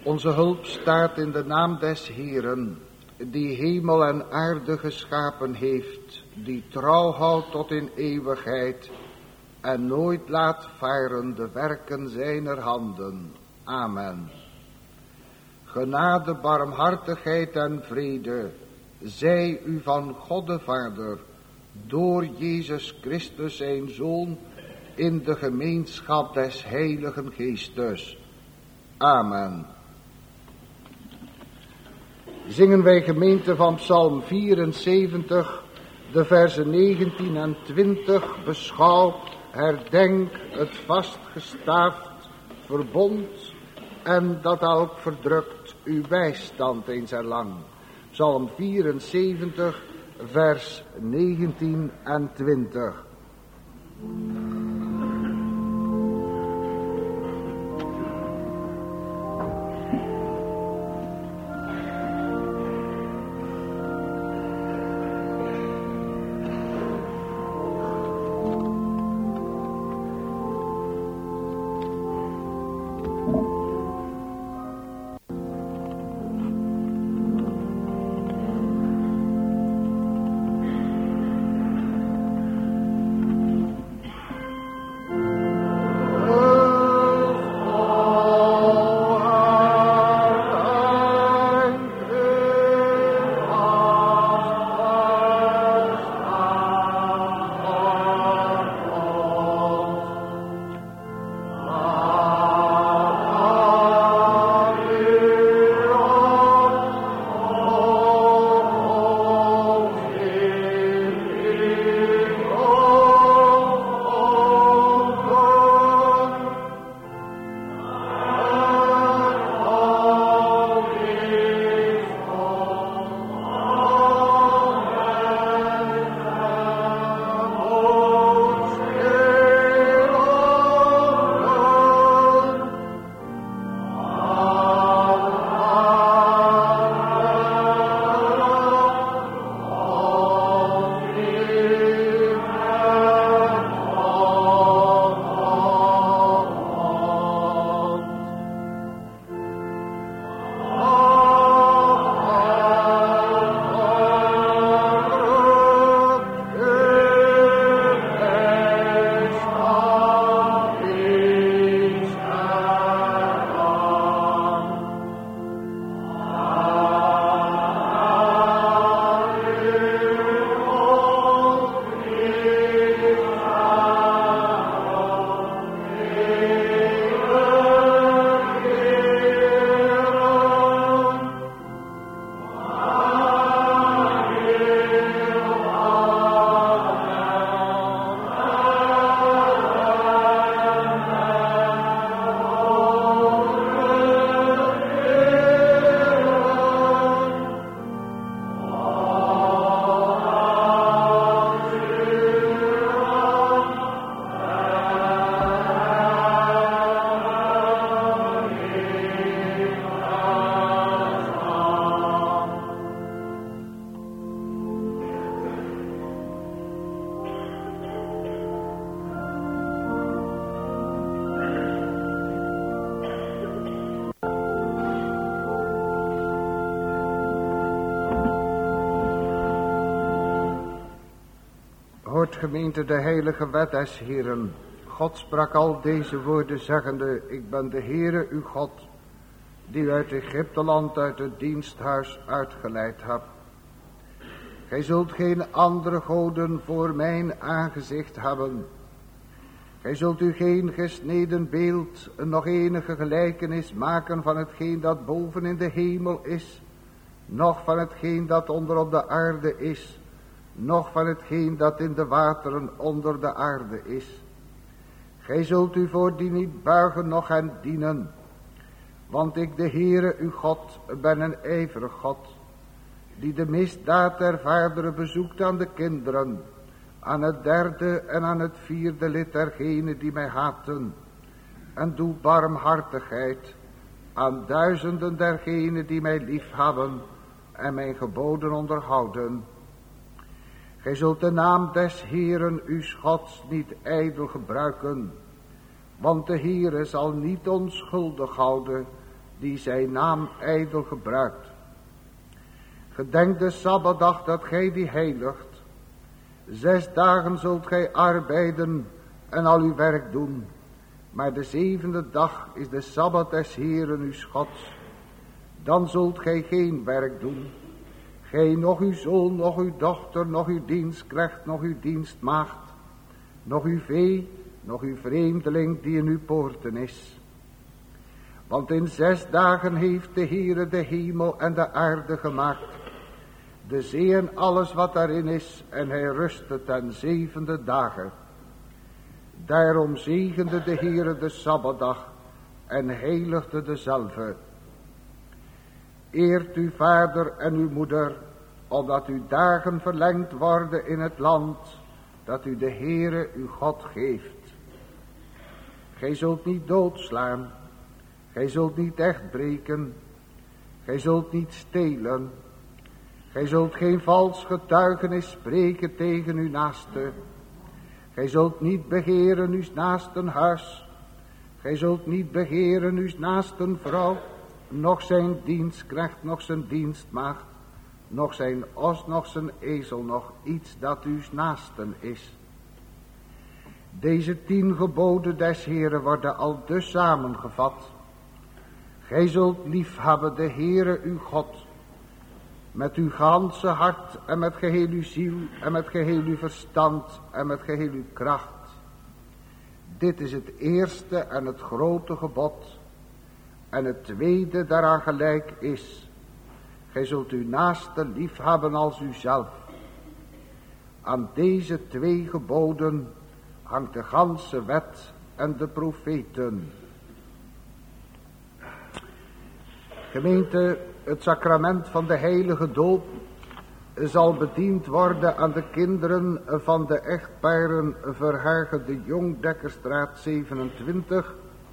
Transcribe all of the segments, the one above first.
Onze hulp staat in de naam des Heeren, die hemel en aarde geschapen heeft, die trouw houdt tot in eeuwigheid en nooit laat varen de werken zijner handen. Amen. Genade, barmhartigheid en vrede zij u van God de Vader, door Jezus Christus zijn Zoon, in de gemeenschap des Heiligen Geestes. Amen. Zingen wij gemeente van Psalm 74, de versen 19 en 20. Beschouw, herdenk het vastgestaafd verbond en dat elk verdrukt uw bijstand eens erlang. Psalm 74, vers 19 en 20. Gemeente, de heilige wet des Heeren. God sprak al deze woorden zeggende: ik ben de Heere uw God, die u uit Egypteland, uit het diensthuis uitgeleid hebt. Gij zult geen andere goden voor mijn aangezicht hebben. Gij zult u geen gesneden beeld, nog enige gelijkenis maken van hetgeen dat boven in de hemel is, noch van hetgeen dat onder op de aarde is, noch van hetgeen dat in de wateren onder de aarde is. Gij zult u voor die niet buigen, noch hen dienen. Want ik, de Heere uw God, ben een ijverig God, die de misdaad der vaderen bezoekt aan de kinderen, aan het derde en aan het vierde lid dergenen die mij haten, en doe barmhartigheid aan duizenden dergenen die mij liefhebben en mijn geboden onderhouden. Gij zult de naam des Heeren uw Gods niet ijdel gebruiken, want de Heere zal niet onschuldig houden die zijn naam ijdel gebruikt. Gedenk de Sabbatdag dat gij die heiligt. 6 dagen zult gij arbeiden en al uw werk doen. Maar de 7e dag is de Sabbat des Heeren uw Gods. Dan zult gij geen werk doen. Gij, nog uw zoon, nog uw dochter, nog uw dienstknecht, nog uw dienstmaagd, nog uw vee, nog uw vreemdeling die in uw poorten is. Want in 6 dagen heeft de Heere de hemel en de aarde gemaakt, de zee en alles wat daarin is, en hij rustte ten 7e dagen. Daarom zegende de Heere de Sabbatdag en heiligde dezelve. Eert uw vader en uw moeder, opdat uw dagen verlengd worden in het land dat u de Heere uw God geeft. Gij zult niet doodslaan, gij zult niet echtbreken, gij zult niet stelen, gij zult geen vals getuigenis spreken tegen uw naaste, gij zult niet begeren uw naasten huis, gij zult niet begeren uw naasten vrouw, nog zijn dienstknecht, nog zijn dienstmaagd, nog zijn os, nog zijn ezel, nog iets dat uw naasten is. Deze 10 geboden des Heeren worden al dus samengevat. Gij zult liefhebben de Heere uw God, met uw ganse hart en met geheel uw ziel en met geheel uw verstand en met geheel uw kracht. Dit is het eerste en het grote gebod. En het tweede daaraan gelijk is: gij zult uw naaste liefhebben als uzelf. Aan deze 2 geboden hangt de ganse wet en de profeten. Gemeente, het sacrament van de heilige doop zal bediend worden aan de kinderen van de echtparen Verhagen de Jong, Dekkerstraat 27,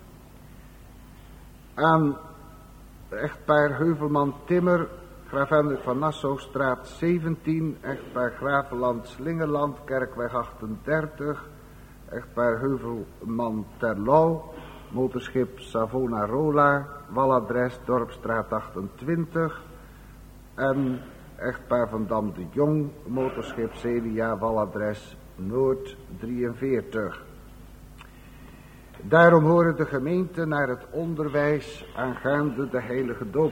aan echtpaar Heuvelman Timmer, Graaf Hendrik van Nassaustraat 17, echtpaar Graveland Slingeland, Kerkweg 38, echtpaar Heuvelman Terlouw, motorschip Savonarola, waladres Dorpstraat 28, en echtpaar Van Dam de Jong, motorschip Celia, waladres Noord 43. Daarom horen de gemeenten naar het onderwijs aangaande de heilige doop.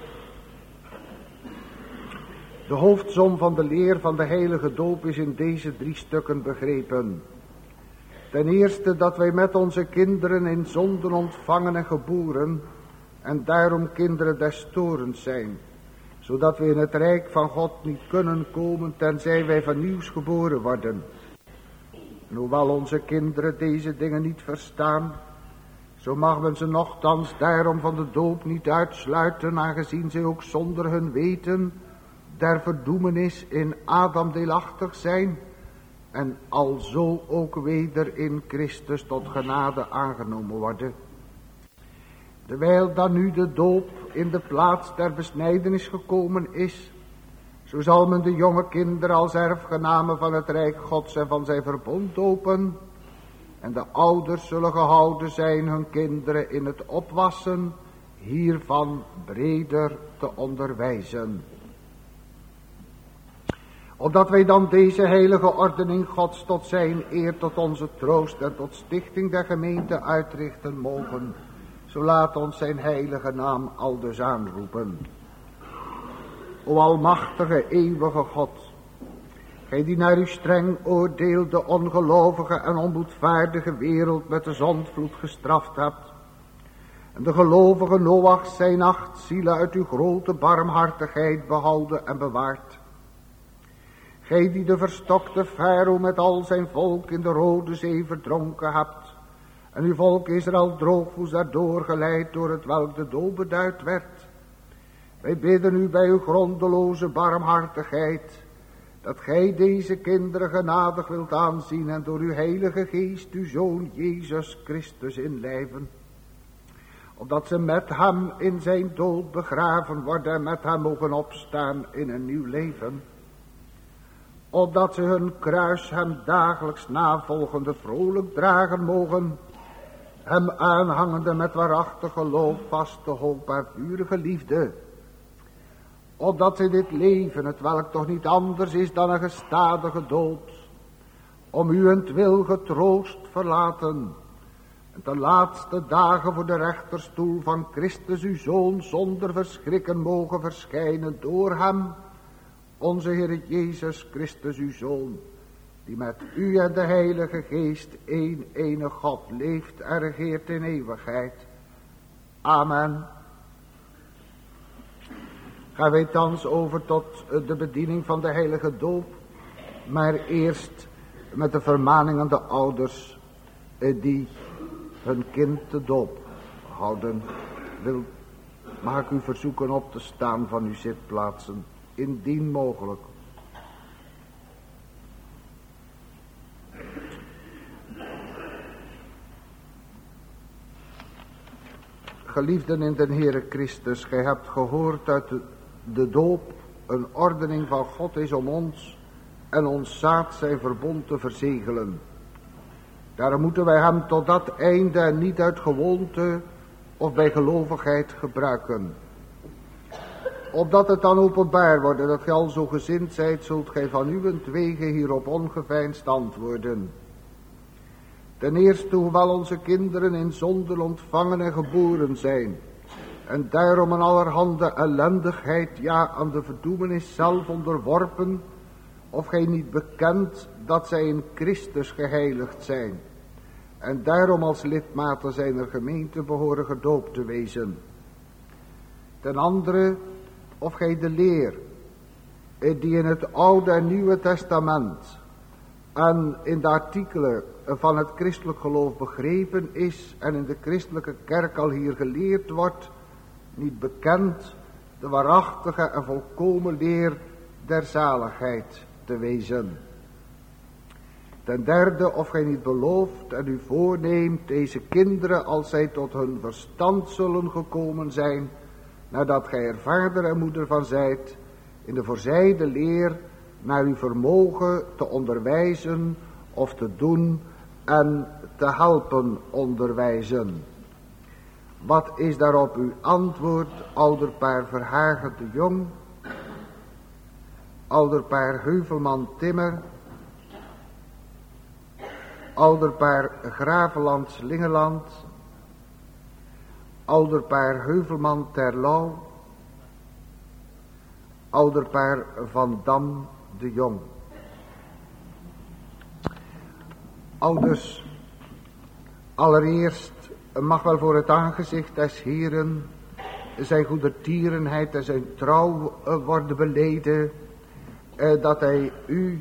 De hoofdsom van de leer van de heilige doop is in deze 3 stukken begrepen. Ten eerste dat wij met onze kinderen in zonden ontvangen en geboren en daarom kinderen des torens zijn, zodat we in het rijk van God niet kunnen komen tenzij wij van nieuws geboren worden. En hoewel onze kinderen deze dingen niet verstaan, zo mag men ze nochtans daarom van de doop niet uitsluiten, aangezien zij ook zonder hun weten der verdoemenis in Adam deelachtig zijn en alzo ook weder in Christus tot genade aangenomen worden. Terwijl dan nu de doop in de plaats der besnijdenis gekomen is, zo zal men de jonge kinderen als erfgenamen van het rijk Gods en van zijn verbond dopen, en de ouders zullen gehouden zijn hun kinderen in het opwassen hiervan breder te onderwijzen. Opdat wij dan deze heilige ordening Gods tot zijn eer, tot onze troost en tot stichting der gemeente uitrichten mogen, zo laat ons zijn heilige naam aldus aanroepen. O almachtige eeuwige God, gij die naar uw streng oordeel de ongelovige en onboedvaardige wereld met de zondvloed gestraft hebt, en de gelovige Noach zijn 8 zielen uit uw grote barmhartigheid behouden en bewaard. Gij die de verstokte Farao met al zijn volk in de Rode Zee verdronken hebt, en uw volk Israël droogvoets daardoor geleid door het welk de doop beduid werd. Wij bidden u bij uw grondeloze barmhartigheid, dat gij deze kinderen genadig wilt aanzien en door uw heilige geest uw Zoon Jezus Christus inlijven. Opdat ze met hem in zijn dood begraven worden en met hem mogen opstaan in een nieuw leven. Opdat ze hun kruis hem dagelijks navolgende vrolijk dragen mogen, hem aanhangende met waarachtig geloof, vaste hoop en vurige liefde, opdat zij dit leven, het welk toch niet anders is dan een gestadige dood, om uwentwil getroost verlaten, en de laatste dagen voor de rechterstoel van Christus uw Zoon zonder verschrikken mogen verschijnen door hem, onze Heer Jezus Christus uw Zoon, die met u en de Heilige Geest één enige God leeft en regeert in eeuwigheid. Amen. Gaan wij thans over tot de bediening van de heilige doop, maar eerst met de vermaning aan de ouders die hun kind de doop houden. Mag ik u verzoeken op te staan van uw zitplaatsen, indien mogelijk. Geliefden in de Heere Christus, gij hebt gehoord uit de doop een ordening van God is om ons en ons zaad zijn verbond te verzegelen. Daarom moeten wij hem tot dat einde en niet uit gewoonte of bij gelovigheid gebruiken. Opdat het dan openbaar wordt dat gij al zo gezind zijt, zult gij van uwentwege hierop ongeveinsd antwoorden. Ten eerste, hoewel onze kinderen in zonde ontvangen en geboren zijn, en daarom aan allerhande ellendigheid, ja aan de verdoemenis zelf onderworpen, of gij niet bekent dat zij in Christus geheiligd zijn, en daarom als lidmaten zijner gemeente behoren gedoopt te wezen. Ten andere, of gij de leer, die in het Oude en Nieuwe Testament en in de artikelen van het christelijk geloof begrepen is en in de christelijke kerk al hier geleerd wordt, niet bekend de waarachtige en volkomen leer der zaligheid te wezen. Ten derde, of gij niet belooft en u voorneemt deze kinderen, als zij tot hun verstand zullen gekomen zijn, nadat gij er vader en moeder van zijt, in de voorzijde leer naar uw vermogen te onderwijzen of te doen en te helpen onderwijzen. Wat is daarop uw antwoord, ouderpaar Verhagen de Jong, ouderpaar Heuvelman Timmer, ouderpaar Graveland Slingeland, ouderpaar Heuvelman Terlouw, ouderpaar Van Dam de Jong. Ouders, allereerst mag wel voor het aangezicht des Heeren zijn goedertierenheid en zijn trouw worden beleden, dat hij u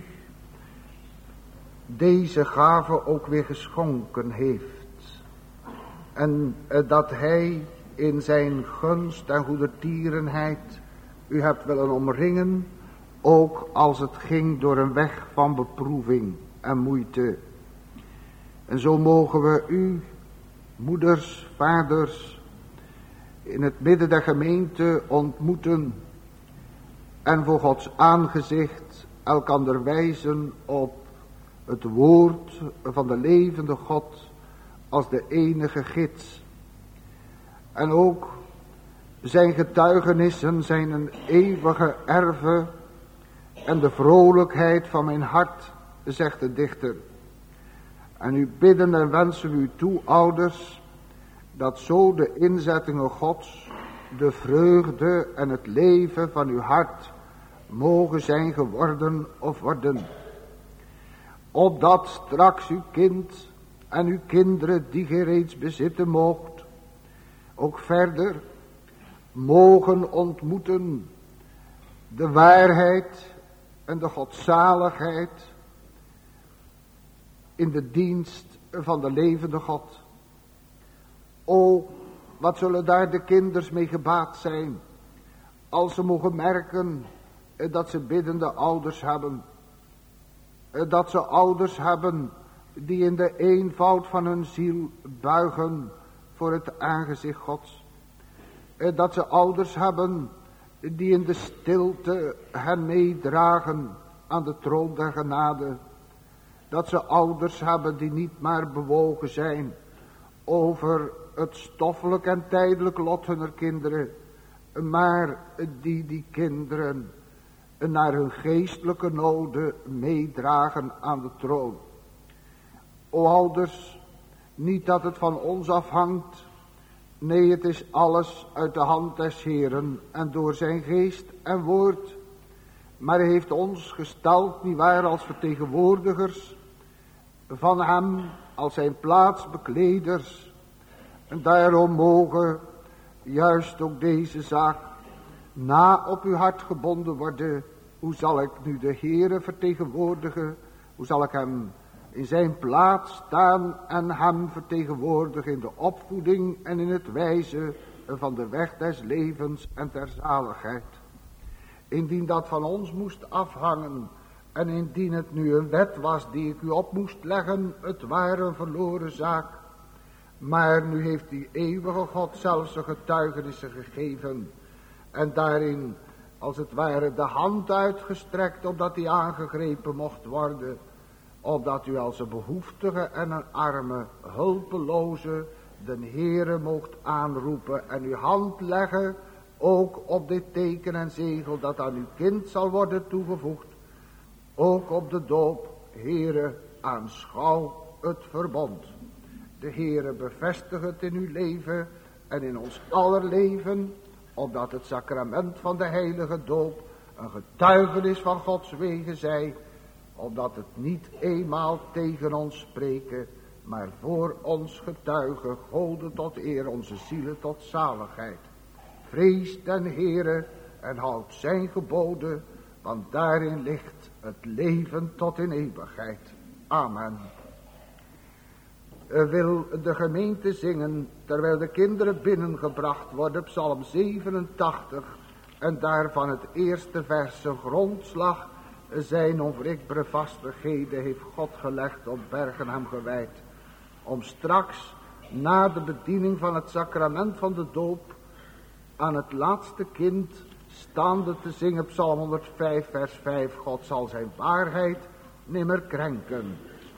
deze gave ook weer geschonken heeft. En dat hij in zijn gunst en goedertierenheid u hebt willen omringen, ook als het ging door een weg van beproeving en moeite. En zo mogen we u, moeders, vaders, in het midden der gemeente ontmoeten en voor Gods aangezicht elkander wijzen op het woord van de levende God als de enige gids. En ook zijn getuigenissen zijn een eeuwige erve en de vrolijkheid van mijn hart, zegt de dichter. En u bidden en wensen we u toe, ouders, dat zo de inzettingen Gods, de vreugde en het leven van uw hart mogen zijn geworden of worden. Opdat straks uw kind en uw kinderen die gij reeds bezitten moogt, ook verder mogen ontmoeten de waarheid en de godzaligheid in de dienst van de levende God. O, wat zullen daar de kinders mee gebaat zijn, als ze mogen merken dat ze biddende ouders hebben. Dat ze ouders hebben die in de eenvoud van hun ziel buigen voor het aangezicht Gods. Dat ze ouders hebben die in de stilte hen meedragen aan de troon der genade. Dat ze ouders hebben die niet maar bewogen zijn over het stoffelijk en tijdelijk lot hunner kinderen, maar die kinderen naar hun geestelijke noden meedragen aan de troon. O ouders, niet dat het van ons afhangt, nee, het is alles uit de hand des Heeren en door zijn geest en woord. Maar hij heeft ons gesteld, nietwaar, als vertegenwoordigers van hem, als zijn plaatsbekleders. En daarom mogen juist ook deze zaak na op uw hart gebonden worden. Hoe zal ik nu de Heere vertegenwoordigen? Hoe zal ik hem in zijn plaats staan en hem vertegenwoordigen in de opvoeding en in het wijzen van de weg des levens en der zaligheid? Indien dat van ons moest afhangen en indien het nu een wet was die ik u op moest leggen, het ware een verloren zaak. Maar nu heeft die eeuwige God zelfs zijn getuigenissen gegeven en daarin als het ware de hand uitgestrekt opdat hij aangegrepen mocht worden, opdat u als een behoeftige en een arme, hulpeloze de Heere moogt aanroepen en uw hand leggen, ook op dit teken en zegel dat aan uw kind zal worden toegevoegd, ook op de doop. Heere, aanschouw het verbond. De Heere bevestigt het in uw leven en in ons aller leven, opdat het sacrament van de heilige doop een getuigenis van Gods wegen zij, opdat het niet eenmaal tegen ons spreken, maar voor ons getuigen, Gode tot eer, onze zielen tot zaligheid. Vrees den Heere en houd zijn geboden, want daarin ligt het leven tot in eeuwigheid. Amen. Wil de gemeente zingen, terwijl de kinderen binnengebracht worden, Psalm 87, en daarvan het eerste vers, een grondslag zijn onwrikbare vastigheden heeft God gelegd, op bergen hem gewijd, om straks na de bediening van het sacrament van de doop aan het laatste kind staande te zingen, Psalm 105 vers 5, God zal zijn waarheid nimmer krenken.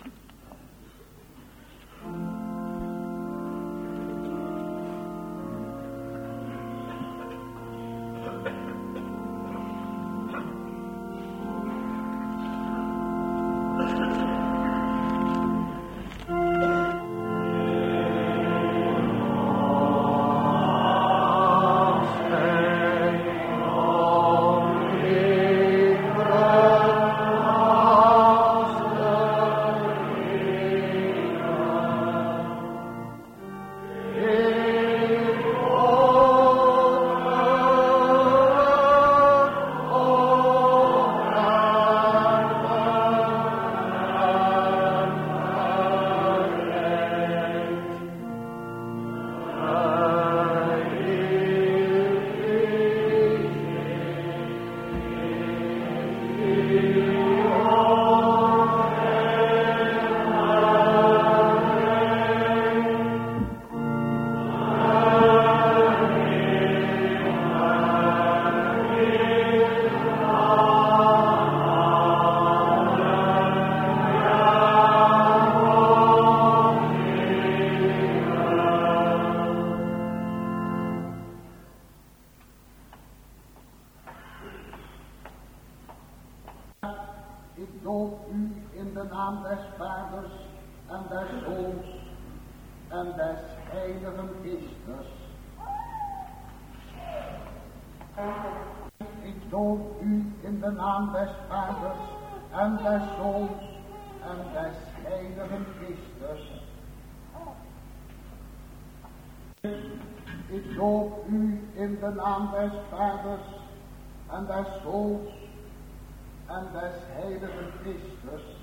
Ik doop u in de naam des Vaders en des Zoons en des Heiligen Geestes.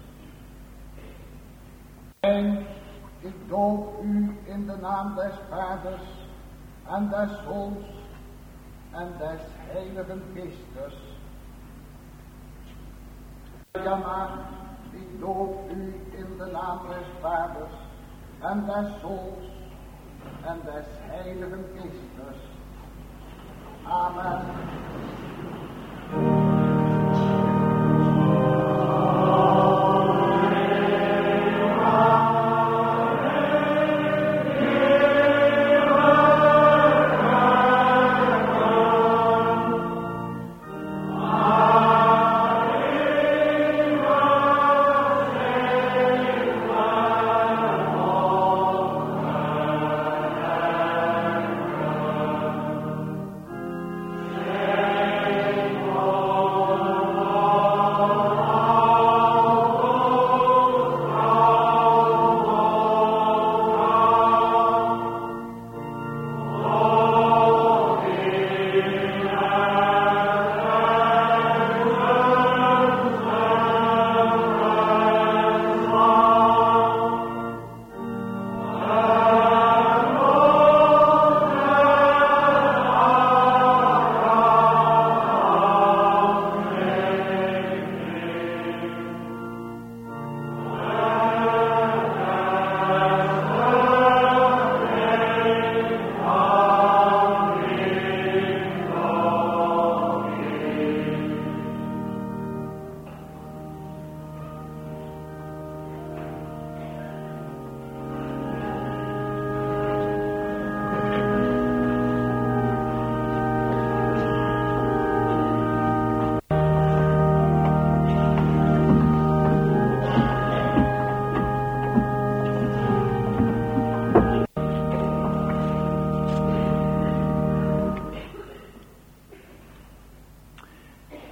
En ik doop u in de naam des Vaders en des Zoons en des Heiligen Geestes. Ja, ik doop u in de naam des Vaders en des Zoons en des Heiligen Geestes. Amen.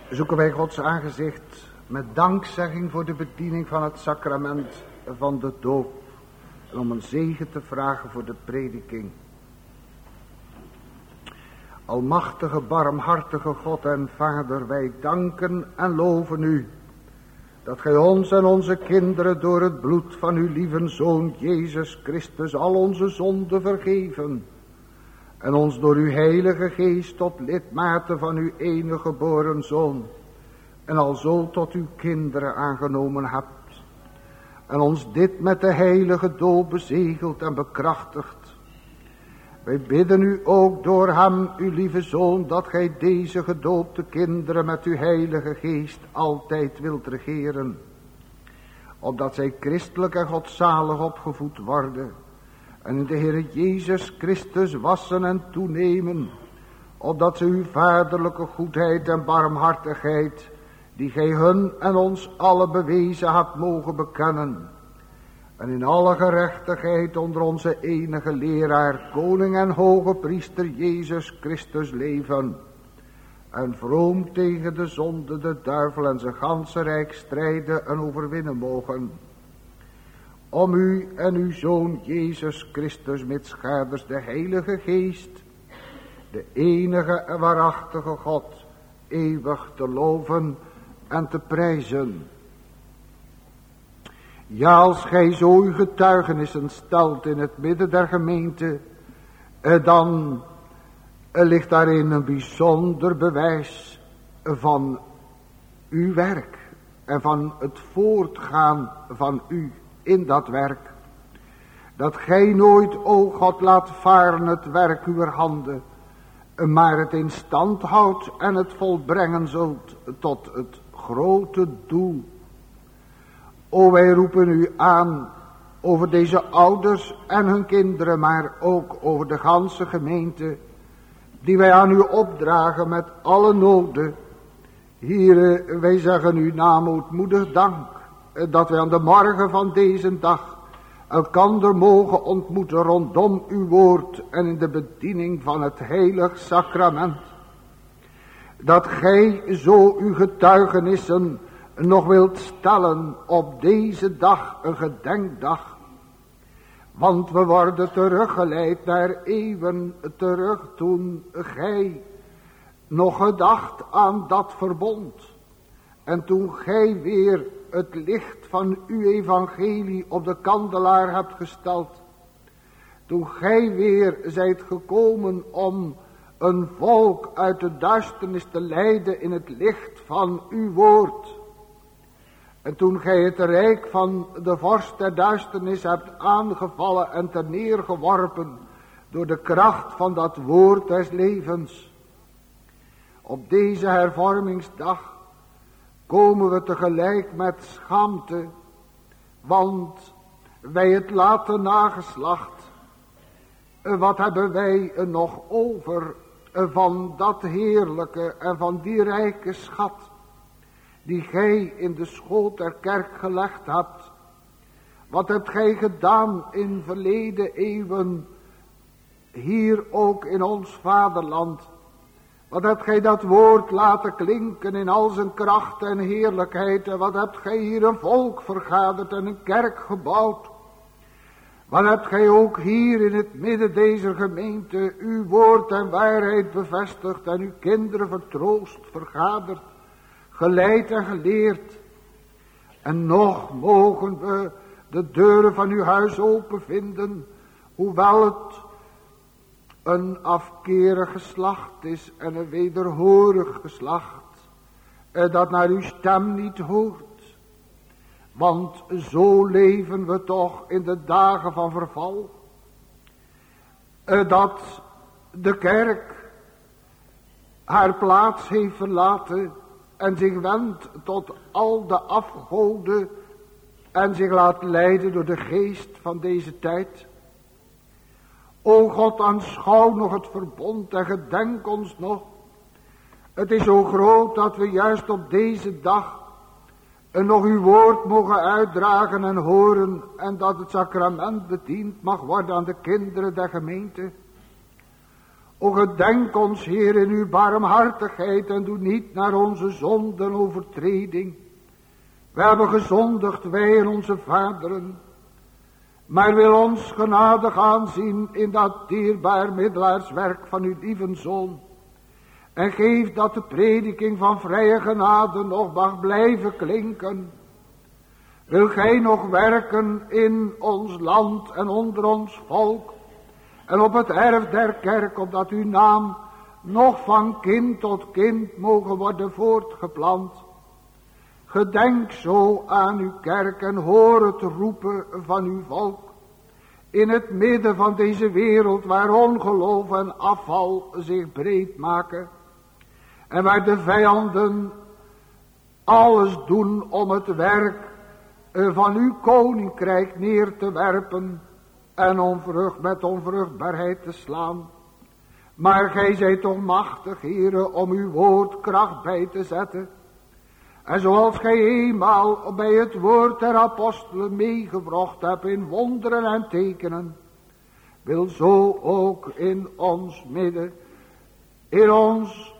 zoeken wij Gods aangezicht met dankzegging voor de bediening van het sacrament van de doop. En om een zegen te vragen voor de prediking. Almachtige, barmhartige God en Vader, wij danken en loven u. Dat gij ons en onze kinderen door het bloed van uw lieve Zoon Jezus Christus al onze zonden vergeven. En ons door uw heilige geest tot lidmaten van uw enige geboren Zoon. En alzo tot uw kinderen aangenomen hebt. En ons dit met de heilige doop bezegeld en bekrachtigd. Wij bidden u ook door hem, uw lieve Zoon, dat gij deze gedoopte kinderen met uw heilige geest altijd wilt regeren. Opdat zij christelijk en godzalig opgevoed worden. En in de Heere Jezus Christus wassen en toenemen. Opdat ze uw vaderlijke goedheid en barmhartigheid, die gij hun en ons alle bewezen hebt, mogen bekennen. En in alle gerechtigheid onder onze enige leraar, koning en hoge priester Jezus Christus leven. En vroom tegen de zonde, de duivel en zijn ganse rijk strijden en overwinnen mogen. Om u en uw Zoon Jezus Christus met schaders de heilige geest, de enige en waarachtige God, eeuwig te loven en te prijzen. Ja, als gij zo uw getuigenissen stelt in het midden der gemeente, dan ligt daarin een bijzonder bewijs van uw werk en van het voortgaan van u in dat werk. Dat gij nooit, o God, laat varen het werk uw handen, maar het in stand houdt en het volbrengen zult tot het grote doel. O, wij roepen u aan over deze ouders en hun kinderen, maar ook over de ganse gemeente, die wij aan u opdragen met alle noden. Here, wij zeggen u namoedmoedig dank, dat wij aan de morgen van deze dag elkander mogen ontmoeten rondom uw woord en in de bediening van het heilig sacrament. Dat gij zo uw getuigenissen nog wilt stellen op deze dag, een gedenkdag. Want we worden teruggeleid naar eeuwen terug, toen gij nog gedacht aan dat verbond. En toen gij weer het licht van uw evangelie op de kandelaar hebt gesteld. Toen gij weer zijt gekomen om een volk uit de duisternis te leiden in het licht van uw woord. En toen gij het rijk van de vorst der duisternis hebt aangevallen en ter neergeworpen door de kracht van dat woord des levens. Op deze hervormingsdag komen we tegelijk met schaamte, want wij het late nageslacht, wat hebben wij nog over van dat heerlijke en van die rijke schat die gij in de schoot der kerk gelegd hebt. Wat hebt gij gedaan in verleden eeuwen, hier ook in ons vaderland? Wat hebt gij dat woord laten klinken in al zijn kracht en heerlijkheid? En wat hebt gij hier een volk vergaderd en een kerk gebouwd? Wat hebt gij ook hier in het midden deze gemeente uw woord en waarheid bevestigd en uw kinderen vertroost, vergaderd, geleid en geleerd. En nog mogen we de deuren van uw huis open vinden, hoewel het een afkerig geslacht is en een wederhorig geslacht, dat naar uw stem niet hoort. Want zo leven we toch in de dagen van verval, dat de kerk haar plaats heeft verlaten en zich wendt tot al de afgoden en zich laat leiden door de geest van deze tijd. O God, aanschouw nog het verbond en gedenk ons nog. Het is zo groot dat we juist op deze dag nog uw woord mogen uitdragen en horen, en dat het sacrament bediend mag worden aan de kinderen der gemeente. O gedenk ons, Heer, in uw barmhartigheid en doe niet naar onze zonde en overtreding. We hebben gezondigd, wij en onze vaderen. Maar wil ons genadig aanzien in dat dierbaar middelaarswerk van uw lieve Zoon. En geef dat de prediking van vrije genade nog mag blijven klinken. Wil gij nog werken in ons land en onder ons volk. En op het erf der kerk, opdat uw naam nog van kind tot kind mogen worden voortgeplant. Gedenk zo aan uw kerk en hoor het roepen van uw volk. In het midden van deze wereld waar ongeloof en afval zich breed maken. En waar de vijanden alles doen om het werk van uw koninkrijk neer te werpen. En met onvruchtbaarheid te slaan. Maar gij zijt toch machtig, Heere, om uw woord kracht bij te zetten. En zoals gij eenmaal bij het woord der apostelen meegewrocht hebt in wonderen en tekenen. Wil zo ook in ons midden, in ons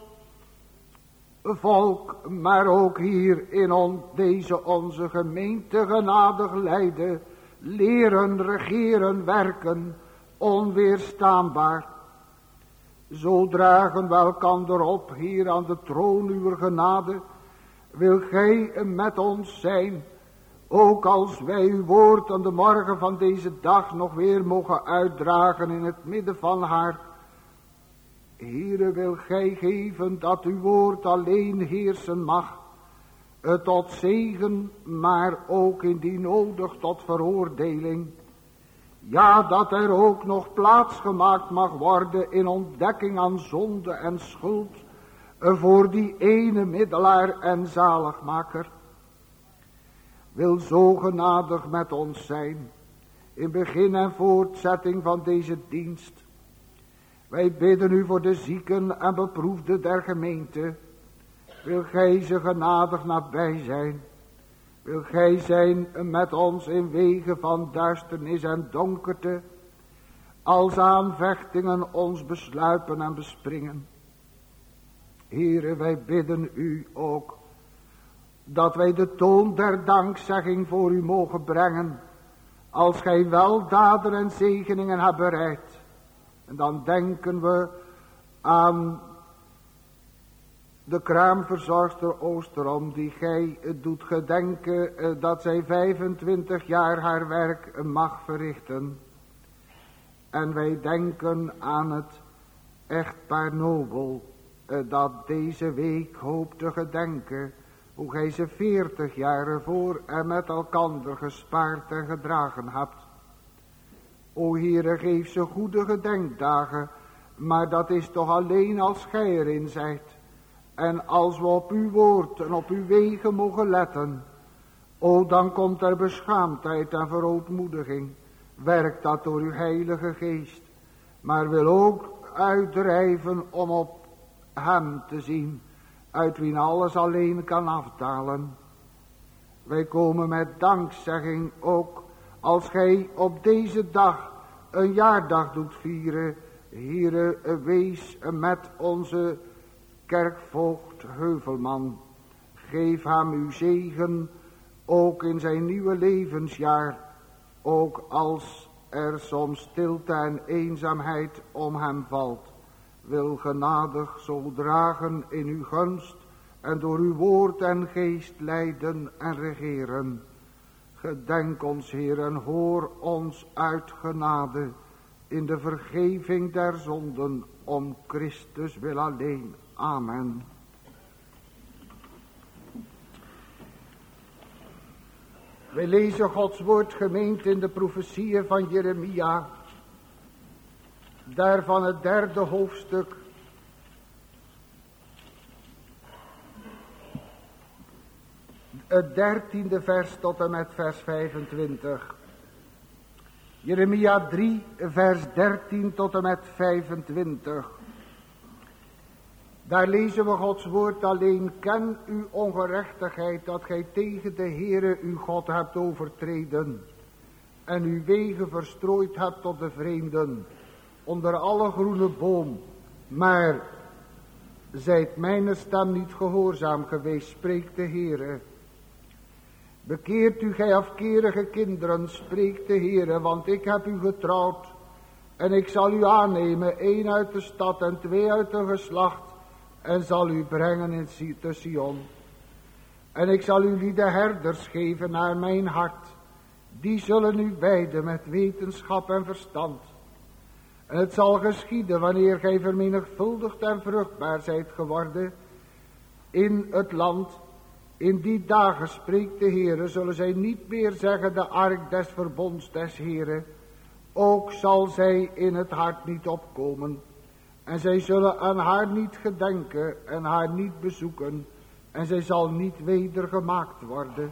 volk, maar ook hier in deze onze gemeente genadig leiden. Leren, regeren, werken, onweerstaanbaar. Zo dragen we elkander op hier aan de troon uw genade. Wil gij met ons zijn, ook als wij uw woord aan de morgen van deze dag nog weer mogen uitdragen in het midden van haar. Heere, wil gij geven dat uw woord alleen heersen mag. Tot zegen, maar ook indien nodig tot veroordeling. Ja, dat er ook nog plaats gemaakt mag worden in ontdekking aan zonde en schuld. Voor die ene middelaar en zaligmaker. Wil zo genadig met ons zijn. In begin en voortzetting van deze dienst. Wij bidden u voor de zieken en beproefden der gemeente. Wil gij ze genadig nabij zijn. Wil gij zijn met ons in wegen van duisternis en donkerte. Als aanvechtingen ons besluipen en bespringen. Heere, wij bidden u ook. Dat wij de toon der dankzegging voor u mogen brengen. Als gij weldaden en zegeningen hebt bereid. En dan denken we aan de kraamverzorgster Oosterom, die gij doet gedenken dat zij 25 jaar haar werk mag verrichten. En wij denken aan het echtpaar Nobel, dat deze week hoopt te gedenken, hoe gij ze 40 jaar voor en met elkander gespaard en gedragen hebt. O Heere, geef ze goede gedenkdagen, maar dat is toch alleen als gij erin zijt. En als we op uw woord en op uw wegen mogen letten, o dan komt er beschaamdheid en verootmoediging. Werkt dat door uw heilige geest, maar wil ook uitdrijven om op hem te zien, uit wien alles alleen kan afdalen. Wij komen met dankzegging ook, als gij op deze dag een jaardag doet vieren. Heere, wees met onze kerkvoogd Heuvelman. Geef hem uw zegen, ook in zijn nieuwe levensjaar. Ook als er soms stilte en eenzaamheid om hem valt. Wil genadig zo dragen in uw gunst en door uw woord en geest leiden en regeren. Gedenk ons, Heer, en hoor ons uit genade in de vergeving der zonden om Christus wil alleen. Amen. Wij lezen Gods woord, gemeente, in de profetieën van Jeremia. Daarvan het 3e hoofdstuk. Het 13e vers tot en met vers 25. Jeremia 3, vers 13 tot en met 25. Daar lezen we Gods woord alleen. Ken uw ongerechtigheid dat gij tegen de Heere uw God hebt overtreden. En uw wegen verstrooid hebt tot de vreemden. Onder alle groene boom Maar zijt mijn stem niet gehoorzaam geweest, spreekt de Heere. Bekeert u, gij afkerige kinderen, spreekt de Heere, want ik heb u getrouwd. En ik zal u aannemen, 1 uit de stad en 2 uit de geslacht, en zal u brengen in te Sion. En ik zal u de herders geven naar mijn hart, die zullen u wijden met wetenschap en verstand. En het zal geschieden, wanneer gij vermenigvuldigd en vruchtbaar zijt geworden in het land. In die dagen, spreekt de Heere, zullen zij niet meer zeggen, de ark des verbonds des Heere. Ook zal zij in het hart niet opkomen. En zij zullen aan haar niet gedenken en haar niet bezoeken. En zij zal niet wedergemaakt worden.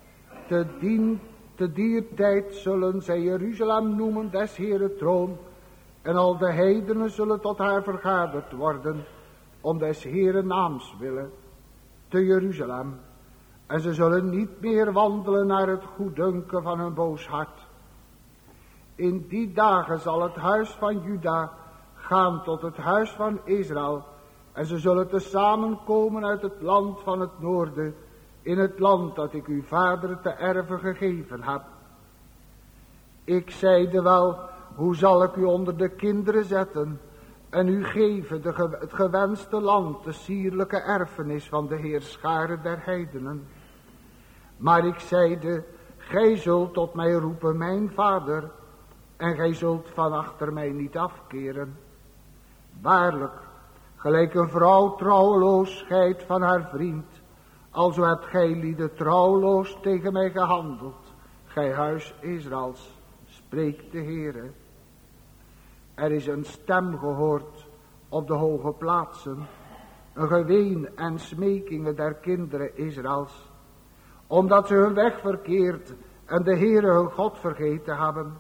Te dier tijd zullen zij Jeruzalem noemen des Heere troon. En al de heidenen zullen tot haar vergaderd worden, om des Heere naams willen, te Jeruzalem. En ze zullen niet meer wandelen naar het goeddunken van hun boos hart. In die dagen zal het huis van Juda gaan tot het huis van Israël. En ze zullen tezamen komen uit het land van het noorden, in het land dat ik uw vader te erven gegeven heb. Ik zeide wel, hoe zal ik u onder de kinderen zetten en u geven het gewenste land, de sierlijke erfenis van de heerscharen der heidenen. Maar ik zeide, gij zult tot mij roepen, mijn vader, en gij zult van achter mij niet afkeren. Waarlijk, gelijk een vrouw trouweloos scheidt van haar vriend, alzo hebt gij lieden trouweloos tegen mij gehandeld, gij huis Israëls, spreekt de Heere. Er is een stem gehoord op de hoge plaatsen, een geween en smekingen der kinderen Israëls, omdat ze hun weg verkeerd en de Heere hun God vergeten hebben.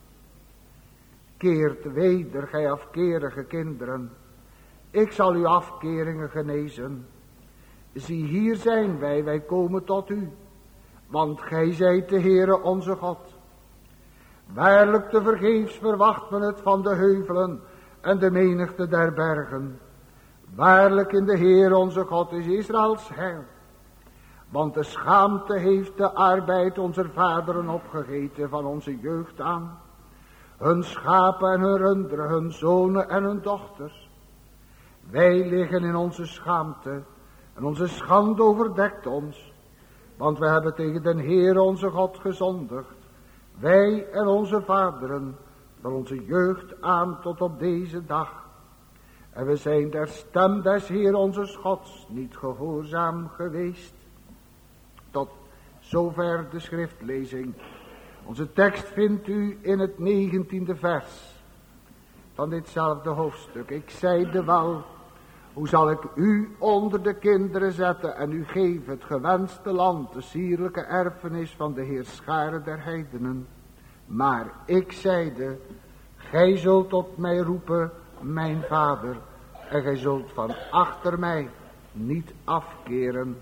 Keert weder, gij afkerige kinderen, ik zal uw afkeringen genezen. Zie, hier zijn wij komen tot u, want gij zijt de Heere onze God. Waarlijk te vergeefs verwacht men het van de heuvelen en de menigte der bergen. Waarlijk in de Heer onze God is Israëls heil. Want de schaamte heeft de arbeid onze vaderen opgegeten van onze jeugd aan. Hun schapen en hun runderen, hun zonen en hun dochters. Wij liggen in onze schaamte en onze schande overdekt ons. Want we hebben tegen den Heer onze God gezondigd. Wij en onze vaderen, van onze jeugd aan tot op deze dag. En we zijn der stem des Heer onze Gods niet gehoorzaam geweest. Tot zover de schriftlezing. Onze tekst vindt u in het 19e vers van ditzelfde hoofdstuk. Ik zeide wel, hoe zal ik u onder de kinderen zetten en u geven het gewenste land, de sierlijke erfenis van de heerscharen der heidenen. Maar ik zeide, gij zult tot mij roepen, mijn vader, en gij zult van achter mij niet afkeren.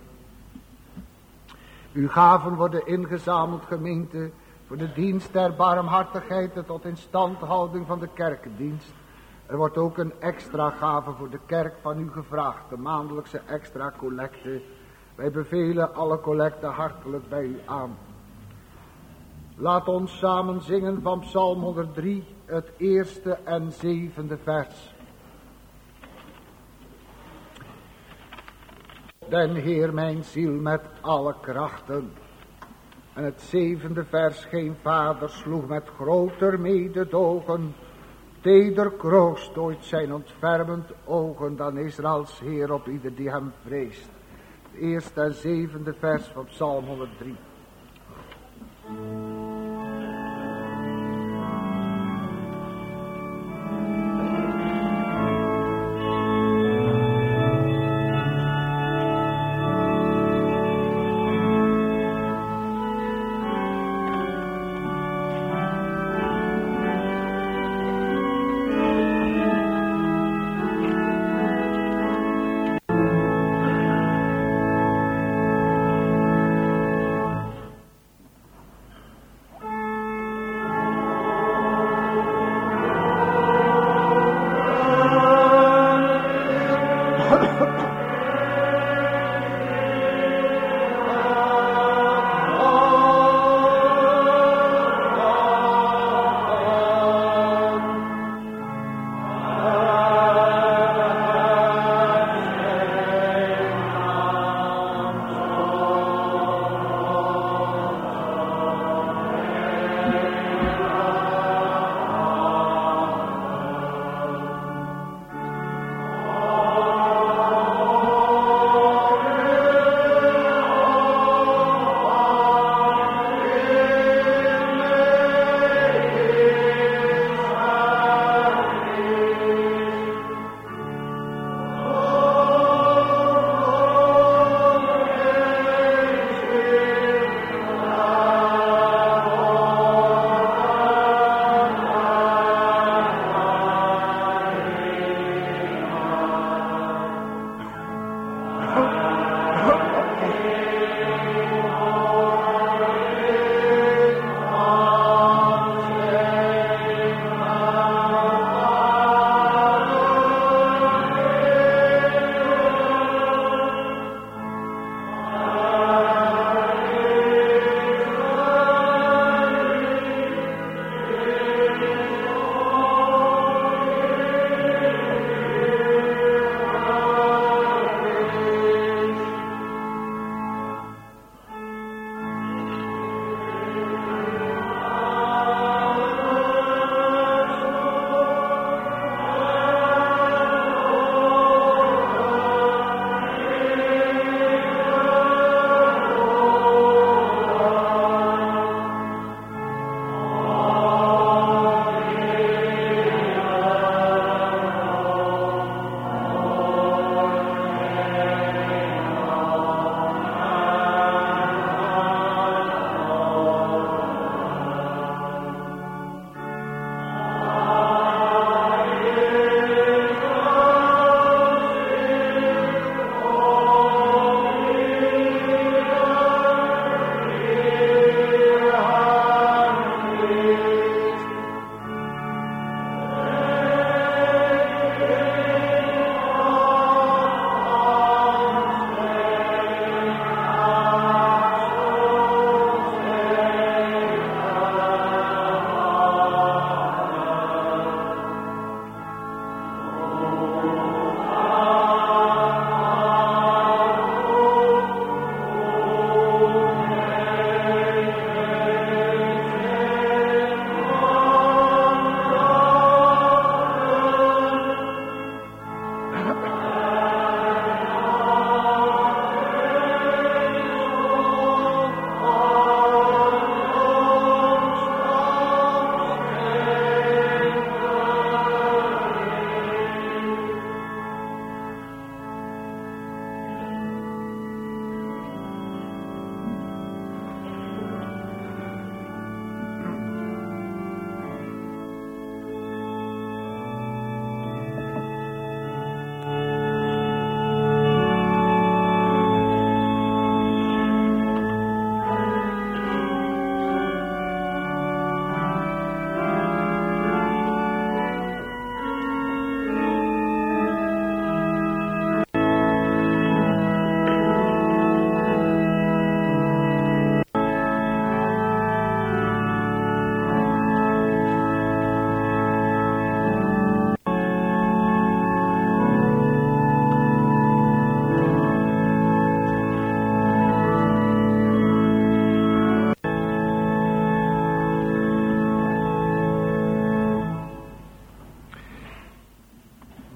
Uw gaven worden ingezameld, gemeente, voor de dienst der barmhartigheid en tot instandhouding van de kerkendienst. Er wordt ook een extra gave voor de kerk van u gevraagd, de maandelijkse extra collecte. Wij bevelen alle collecten hartelijk bij u aan. Laat ons samen zingen van Psalm 103, het 1e en 7e vers. Den Heer mijn ziel met alle krachten. En het 7e vers, geen vader sloeg met groter mededogen, teder kroost ooit zijn ontfermend ogen dan Israëls Heer op ieder die hem vreest. Het 1e en 7e vers van Psalm 103.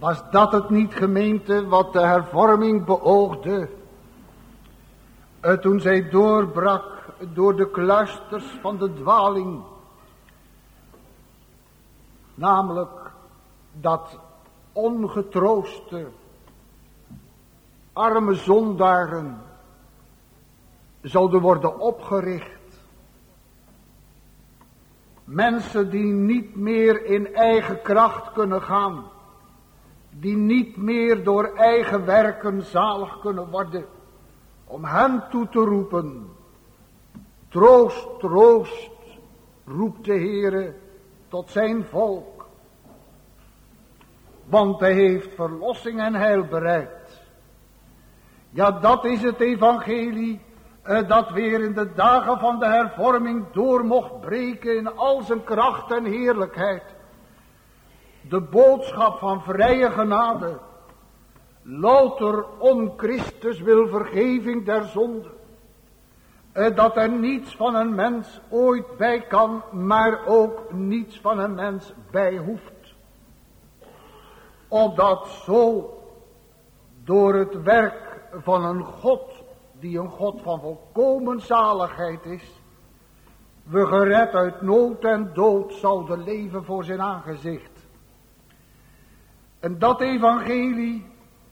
Was dat het niet, gemeente, wat de hervorming beoogde? Toen zij doorbrak door de kluisters van de dwaling. Namelijk dat ongetrooste, arme zondaren zouden worden opgericht. Mensen die niet meer in eigen kracht kunnen gaan. Die niet meer door eigen werken zalig kunnen worden. Om hen toe te roepen. Troost, troost, roept de Heere tot zijn volk. Want hij heeft verlossing en heil bereid. Ja, dat is het evangelie dat weer in de dagen van de hervorming door mocht breken in al zijn kracht en heerlijkheid. De boodschap van vrije genade. Louter om Christus wil vergeving der zonde. Dat er niets van een mens ooit bij kan, maar ook niets van een mens bij hoeft. Opdat zo door het werk van een God, die een God van volkomen zaligheid is, we gered uit nood en dood zouden leven voor zijn aangezicht. En dat evangelie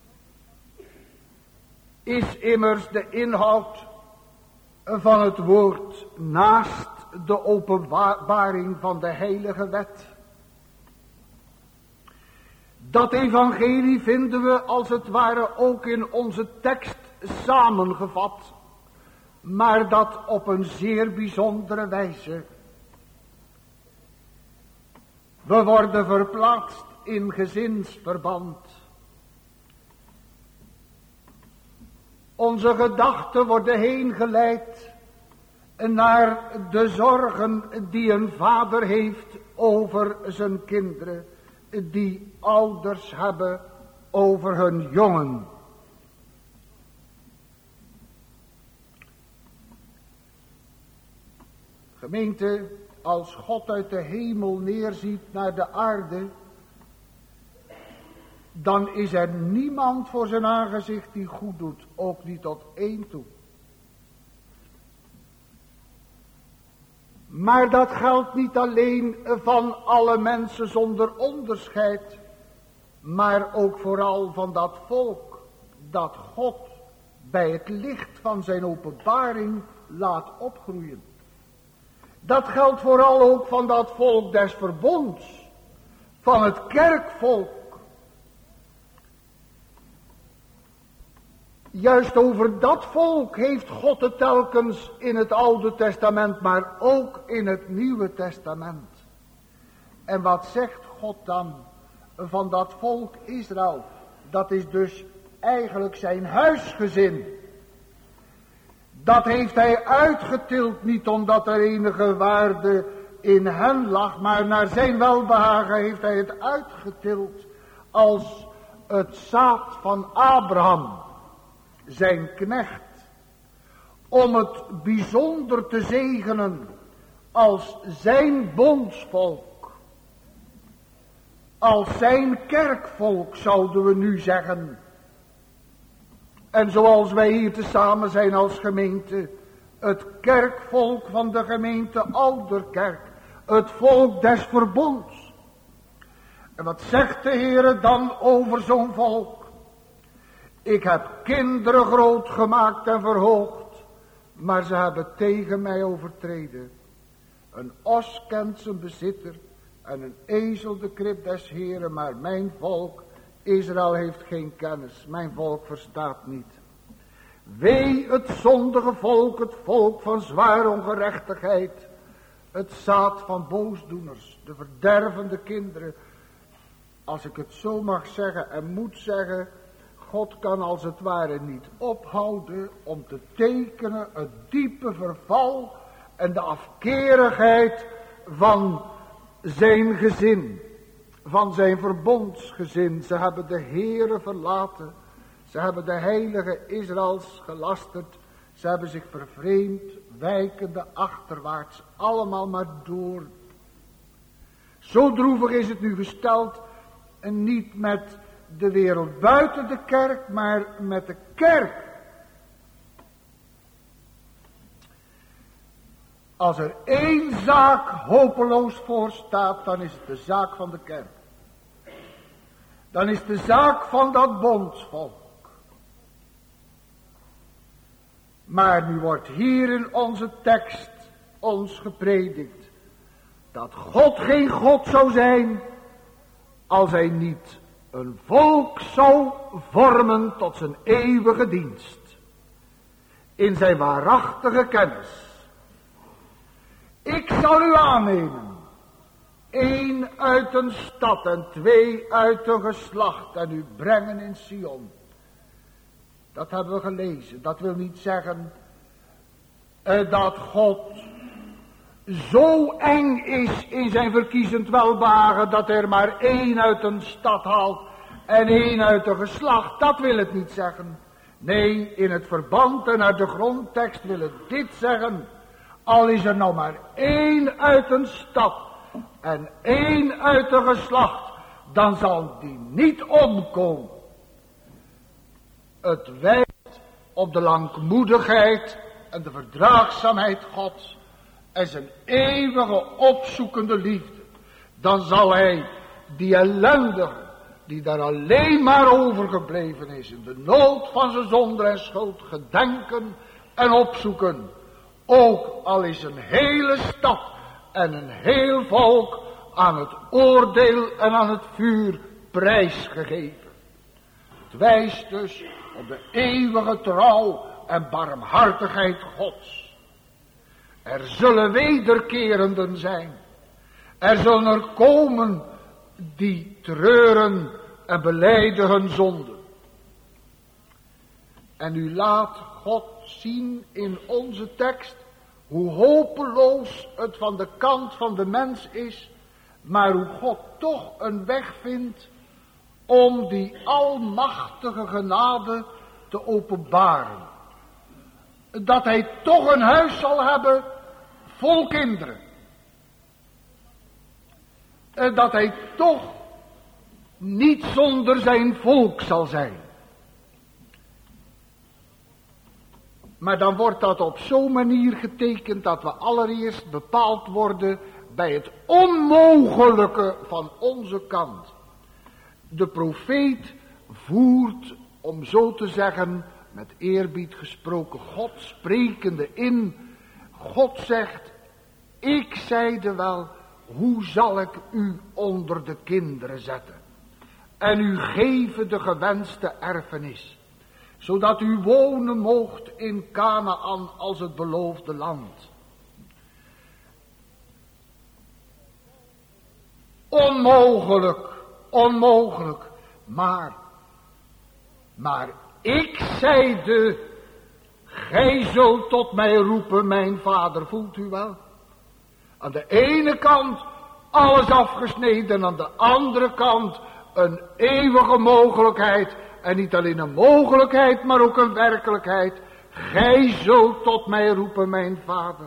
is immers de inhoud van het woord naast de openbaring van de heilige wet. Dat evangelie vinden we als het ware ook in onze tekst samengevat, maar dat op een zeer bijzondere wijze. We worden verplaatst in gezinsverband. Onze gedachten worden heen geleid naar de zorgen die een vader heeft over zijn kinderen, die ouders hebben over hun jongen. Gemeente, als God uit de hemel neerziet naar de aarde, dan is er niemand voor zijn aangezicht die goed doet, ook niet tot één toe. Maar dat geldt niet alleen van alle mensen zonder onderscheid, maar ook vooral van dat volk dat God bij het licht van zijn openbaring laat opgroeien. Dat geldt vooral ook van dat volk des verbonds, van het kerkvolk. Juist over dat volk heeft God het telkens in het Oude Testament, maar ook in het Nieuwe Testament. En wat zegt God dan van dat volk Israël? Dat is dus eigenlijk zijn huisgezin. Dat heeft hij uitgetild, niet omdat er enige waarde in hen lag, maar naar zijn welbehagen heeft hij het uitgetild als het zaad van Abraham, zijn knecht, om het bijzonder te zegenen als zijn bondsvolk, als zijn kerkvolk zouden we nu zeggen. En zoals wij hier tezamen zijn als gemeente, het kerkvolk van de gemeente Ouderkerk, het volk des verbonds. En wat zegt de Heere dan over zo'n volk? Ik heb kinderen groot gemaakt en verhoogd, maar ze hebben tegen mij overtreden. Een os kent zijn bezitter en een ezel de krib des Heeren, maar mijn volk Israël heeft geen kennis, mijn volk verstaat niet. Wee het zondige volk, het volk van zwaar ongerechtigheid, het zaad van boosdoeners, de verdervende kinderen. Als ik het zo mag zeggen en moet zeggen, God kan als het ware niet ophouden om te tekenen het diepe verval en de afkerigheid van zijn gezin, van zijn verbondsgezin. Ze hebben de Heere verlaten, ze hebben de heilige Israëls gelasterd, ze hebben zich vervreemd, wijkende achterwaarts, allemaal maar door. Zo droevig is het nu gesteld, en niet met de wereld buiten de kerk, maar met de kerk. Als er één zaak hopeloos voor staat, dan is het de zaak van de kerk. Dan is de zaak van dat bondsvolk. Maar nu wordt hier in onze tekst ons gepredikt dat God geen God zou zijn als hij niet een volk zou vormen tot zijn eeuwige dienst. In zijn waarachtige kennis. Ik zal u aannemen, 1 uit een stad en 2 uit een geslacht en u brengen in Sion. Dat hebben we gelezen. Dat wil niet zeggen dat God zo eng is in zijn verkiezend welbehagen dat er maar 1 uit een stad haalt en 1 uit een geslacht. Dat wil het niet zeggen. Nee, in het verband en uit de grondtekst wil het dit zeggen. Al is er nou maar 1 uit een stad en 1 uit een geslacht, dan zal die niet omkomen. Het wijst op de langmoedigheid en de verdraagzaamheid Gods en zijn eeuwige opzoekende liefde. Dan zal hij die ellendige, die daar alleen maar overgebleven is, in de nood van zijn zonde en schuld, gedenken en opzoeken. Ook al is een hele stad en een heel volk aan het oordeel en aan het vuur prijsgegeven. Het wijst dus op de eeuwige trouw en barmhartigheid Gods. Er zullen wederkerenden zijn. Er zullen er komen die treuren en belijden hun zonde. En nu laat God zien in onze tekst hoe hopeloos het van de kant van de mens is, maar hoe God toch een weg vindt om die almachtige genade te openbaren. Dat hij toch een huis zal hebben vol kinderen. Dat hij toch niet zonder zijn volk zal zijn. Maar dan wordt dat op zo'n manier getekend dat we allereerst bepaald worden bij het onmogelijke van onze kant. De profeet voert, om zo te zeggen, met eerbied gesproken, God sprekende in. God zegt, ik zeide wel, hoe zal ik u onder de kinderen zetten en u geven de gewenste erfenis, zodat u wonen moogt in Kanaan als het beloofde land. Onmogelijk, onmogelijk, maar ik zeide, gij zult tot mij roepen, mijn vader, voelt u wel? Aan de ene kant alles afgesneden, aan de andere kant een eeuwige mogelijkheid. En niet alleen een mogelijkheid, maar ook een werkelijkheid. Gij zult tot mij roepen, mijn vader.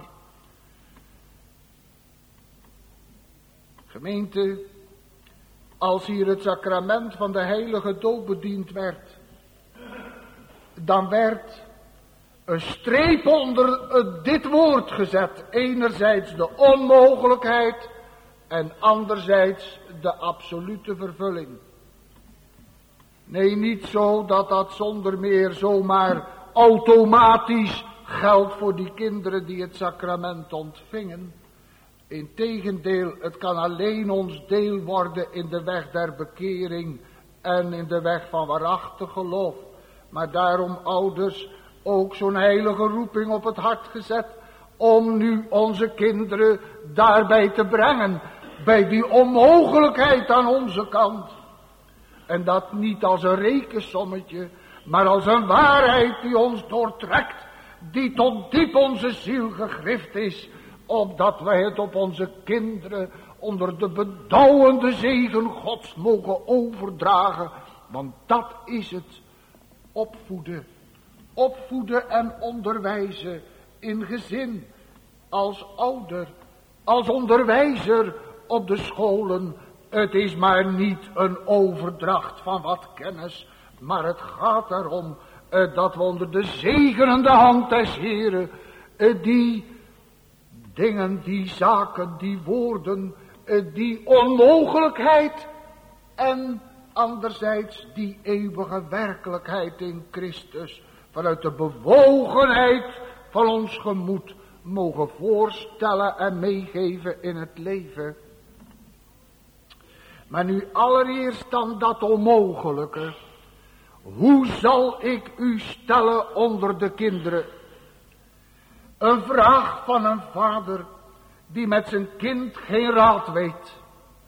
Gemeente, als hier het sacrament van de heilige doop bediend werd, dan werd een streep onder dit woord gezet. Enerzijds de onmogelijkheid en anderzijds de absolute vervulling. Nee, niet zo dat dat zonder meer zomaar automatisch geldt voor die kinderen die het sacrament ontvingen. Integendeel, het kan alleen ons deel worden in de weg der bekering en in de weg van waarachtig geloof. Maar daarom, ouders, ook zo'n heilige roeping op het hart gezet, om nu onze kinderen daarbij te brengen, bij die onmogelijkheid aan onze kant. En dat niet als een rekensommetje, maar als een waarheid die ons doortrekt, die tot diep onze ziel gegrift is, opdat wij het op onze kinderen onder de bedauwende zegen Gods mogen overdragen. Want dat is het, opvoeden. Opvoeden en onderwijzen in gezin, als ouder, als onderwijzer op de scholen Het is maar niet een overdracht van wat kennis, maar het gaat erom dat we onder de zegenende hand des Heeren die dingen, die zaken, die woorden, die onmogelijkheid en anderzijds die eeuwige werkelijkheid in Christus vanuit de bewogenheid van ons gemoed mogen voorstellen en meegeven in het leven. Maar nu allereerst dan dat onmogelijke. Hoe zal ik u stellen onder de kinderen? Een vraag van een vader die met zijn kind geen raad weet.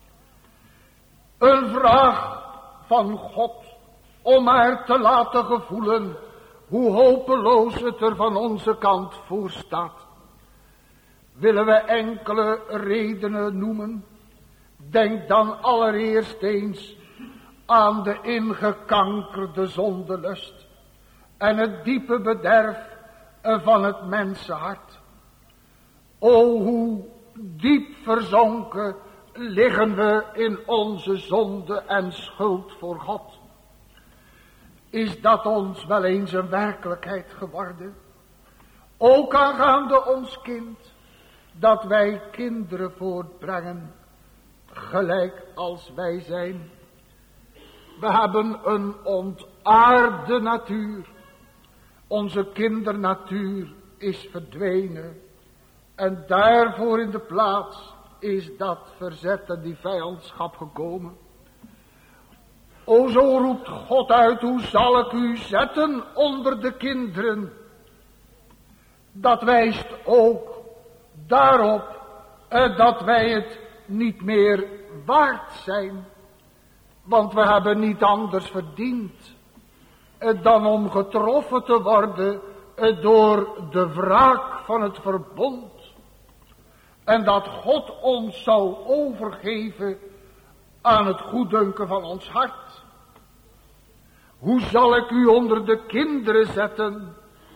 Een vraag van God om haar te laten gevoelen hoe hopeloos het er van onze kant voor staat. Willen we enkele redenen noemen? Denk dan allereerst eens aan de ingekankerde zondelust en het diepe bederf van het mensenhart. O, hoe diep verzonken liggen we in onze zonde en schuld voor God. Is dat ons wel eens een werkelijkheid geworden? Ook aangaande ons kind, dat wij kinderen voortbrengen, gelijk als wij zijn. We hebben een ontaarde natuur. Onze kindernatuur is verdwenen. En daarvoor in de plaats is dat verzet en die vijandschap gekomen. O, zo roept God uit, hoe zal ik u zetten onder de kinderen? Dat wijst ook daarop dat wij het niet meer waard zijn. Want we hebben niet anders verdiend dan om getroffen te worden door de wraak van het verbond. En dat God ons zou overgeven aan het goeddunken van ons hart. Hoe zal ik u onder de kinderen zetten?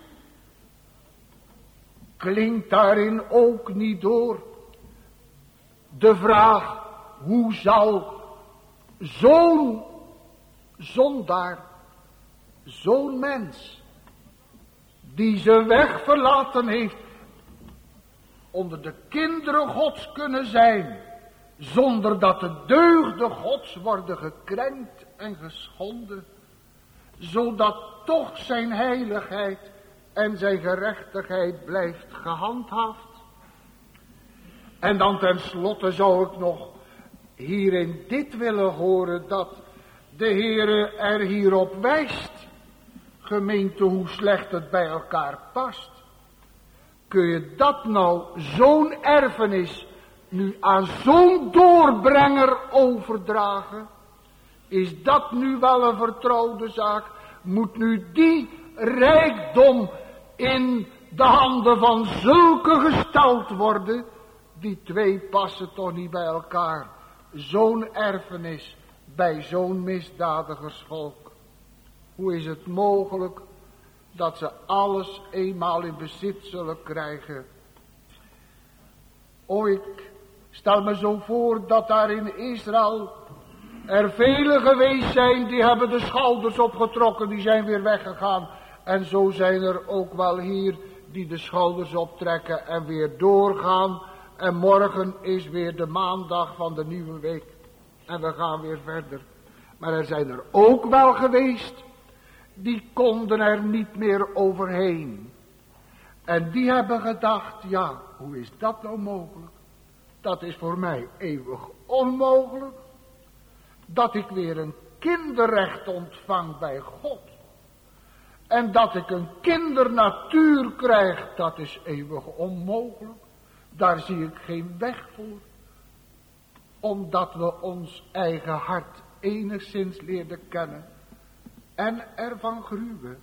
Klinkt daarin ook niet door de vraag, hoe zal zo'n zondaar, zo'n mens, die zijn weg verlaten heeft, onder de kinderen Gods kunnen zijn, zonder dat de deugden Gods worden gekrenkt en geschonden, zodat toch zijn heiligheid en zijn gerechtigheid blijft gehandhaafd. En dan tenslotte zou ik nog hierin dit willen horen, dat de Heere er hierop wijst, gemeente, hoe slecht het bij elkaar past. Kun je dat nou, zo'n erfenis, nu aan zo'n doorbrenger overdragen? Is dat nu wel een vertrouwde zaak? Moet nu die rijkdom in de handen van zulke gesteld worden? Die twee passen toch niet bij elkaar. Zo'n erfenis bij zo'n misdadigersvolk. Hoe is het mogelijk dat ze alles eenmaal in bezit zullen krijgen? O, ik stel me zo voor dat daar in Israël er velen geweest zijn die hebben de schouders opgetrokken, die zijn weer weggegaan. En zo zijn er ook wel hier die de schouders optrekken en weer doorgaan. En morgen is weer de maandag van de nieuwe week. En we gaan weer verder. Maar er zijn er ook wel geweest, die konden er niet meer overheen. En die hebben gedacht, ja, hoe is dat nou mogelijk? Dat is voor mij eeuwig onmogelijk. Dat ik weer een kinderrecht ontvang bij God. En dat ik een kindernatuur krijg, dat is eeuwig onmogelijk. Daar zie ik geen weg voor. Omdat we ons eigen hart enigszins leerden kennen. En ervan gruwen.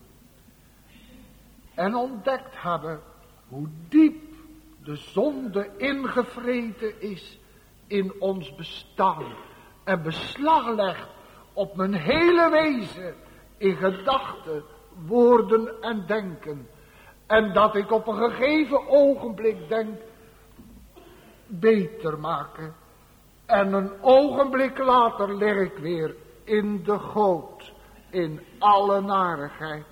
En ontdekt hebben hoe diep de zonde ingevreten is in ons bestaan. En beslag legt op mijn hele wezen in gedachten, woorden en denken. En dat ik op een gegeven ogenblik denk, beter maken. En een ogenblik later lig ik weer in de goot, in alle narigheid.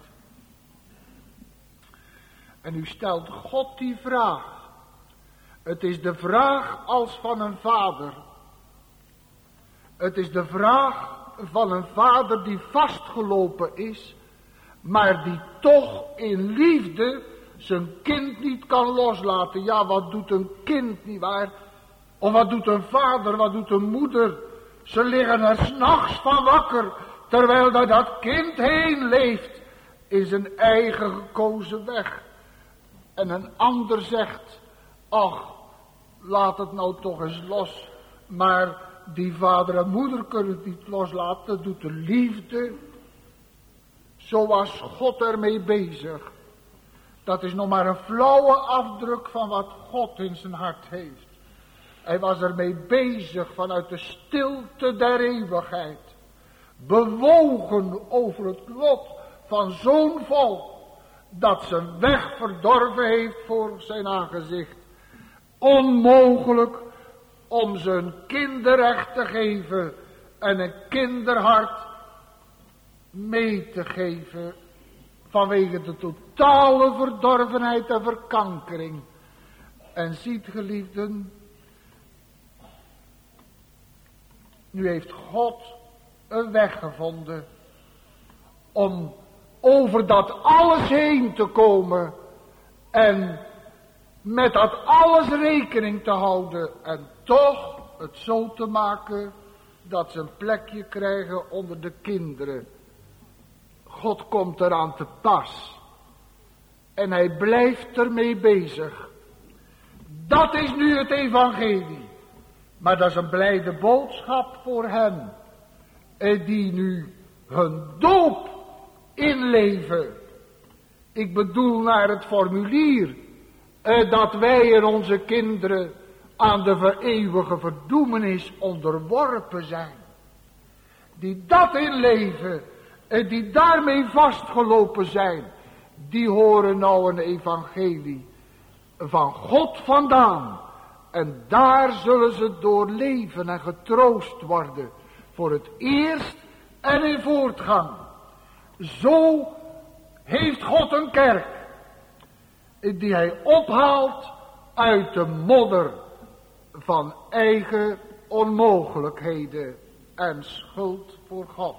En nu stelt God die vraag. Het is de vraag als van een vader. Het is de vraag van een vader die vastgelopen is, maar die toch in liefde zijn kind niet kan loslaten. Ja, wat doet een kind, nietwaar? Of wat doet een vader, wat doet een moeder? Ze liggen er 's nachts van wakker, terwijl dat kind heen leeft in zijn eigen gekozen weg. En een ander zegt, ach, laat het nou toch eens los. Maar die vader en moeder kunnen het niet loslaten, dat doet de liefde. Zo was God ermee bezig. Dat is nog maar een flauwe afdruk van wat God in zijn hart heeft. Hij was ermee bezig vanuit de stilte der eeuwigheid. Bewogen over het lot van zo'n volk dat zijn weg verdorven heeft voor zijn aangezicht. Onmogelijk om ze een kinderrecht te geven en een kinderhart mee te geven vanwege de totale verdorvenheid en verkankering. En ziet, geliefden, nu heeft God een weg gevonden om over dat alles heen te komen en met dat alles rekening te houden en toch het zo te maken dat ze een plekje krijgen onder de kinderen. God komt eraan te pas en hij blijft ermee bezig. Dat is nu het evangelie, maar dat is een blijde boodschap voor hen die nu hun doop inleven. Ik bedoel naar het formulier dat wij en onze kinderen aan de vereeuwige verdoemenis onderworpen zijn. Die dat inleven, die daarmee vastgelopen zijn, die horen nou een evangelie van God vandaan. En daar zullen ze door leven en getroost worden voor het eerst en in voortgang. Zo heeft God een kerk die hij ophaalt uit de modder van eigen onmogelijkheden en schuld voor God.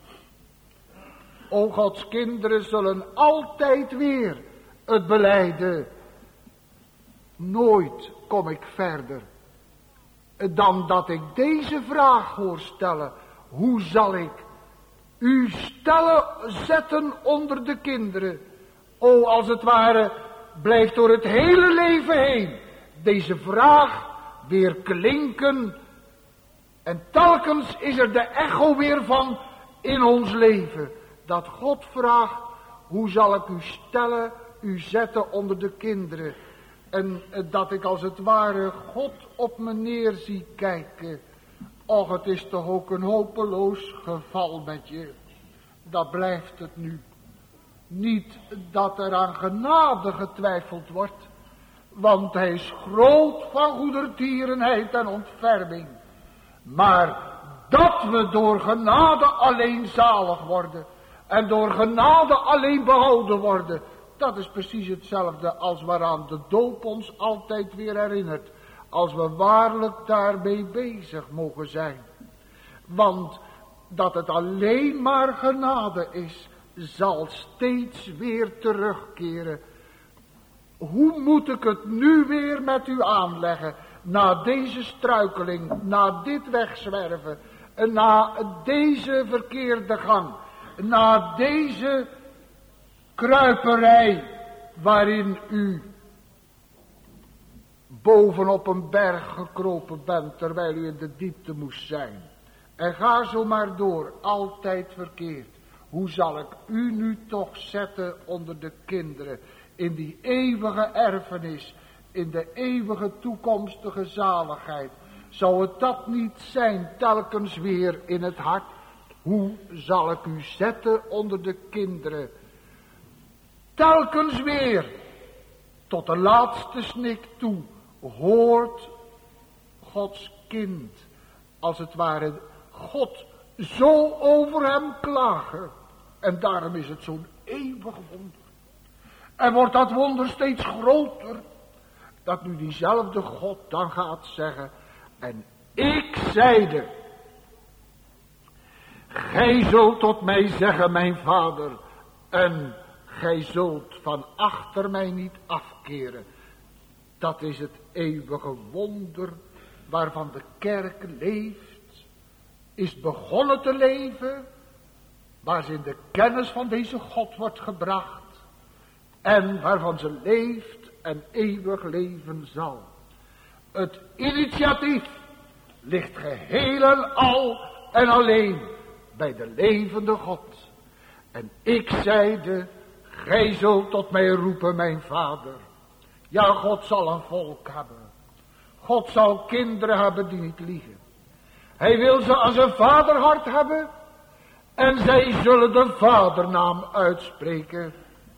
O Gods kinderen zullen altijd weer het belijden. Nooit kom ik verder dan dat ik deze vraag hoor stellen. Hoe zal ik u zetten onder de kinderen? O, als het ware blijft door het hele leven heen deze vraag weer klinken. En telkens is er de echo weer van in ons leven. Dat God vraagt, hoe zal ik u zetten onder de kinderen? En dat ik als het ware God op me neer zie kijken. Och, het is toch ook een hopeloos geval met je. Dat blijft het nu. Niet dat er aan genade getwijfeld wordt. Want hij is groot van goedertierenheid en ontferming. Maar dat we door genade alleen zalig worden. En door genade alleen behouden worden. Dat is precies hetzelfde als waaraan de doop ons altijd weer herinnert. Als we waarlijk daarmee bezig mogen zijn. Want dat het alleen maar genade is, zal steeds weer terugkeren. Hoe moet ik het nu weer met u aanleggen? Na deze struikeling, na dit wegzwerven, na deze verkeerde gang, na deze kruiperij waarin u bovenop een berg gekropen bent terwijl u in de diepte moest zijn. En ga zo maar door, altijd verkeerd. Hoe zal ik u nu toch zetten onder de kinderen in die eeuwige erfenis, in de eeuwige toekomstige zaligheid? Zou het dat niet zijn telkens weer in het hart? Hoe zal ik u zetten onder de kinderen? Telkens weer, tot de laatste snik toe, hoort Gods kind als het ware God zo over hem klagen. En daarom is het zo'n eeuwig wonder. En wordt dat wonder steeds groter. Dat nu diezelfde God dan gaat zeggen. En ik zeide. Gij zult tot mij zeggen, mijn vader. En gij zult van achter mij niet afkeren. Dat is het eeuwige wonder waarvan de kerk leeft. Is begonnen te leven. Waar ze in de kennis van deze God wordt gebracht. En waarvan ze leeft en eeuwig leven zal. Het initiatief ligt geheel en al en alleen bij de levende God. En ik zeide, gij zult tot mij roepen, mijn vader. Ja, God zal een volk hebben. God zal kinderen hebben die niet liegen. Hij wil ze als een vaderhart hebben. En zij zullen de vadernaam uitspreken.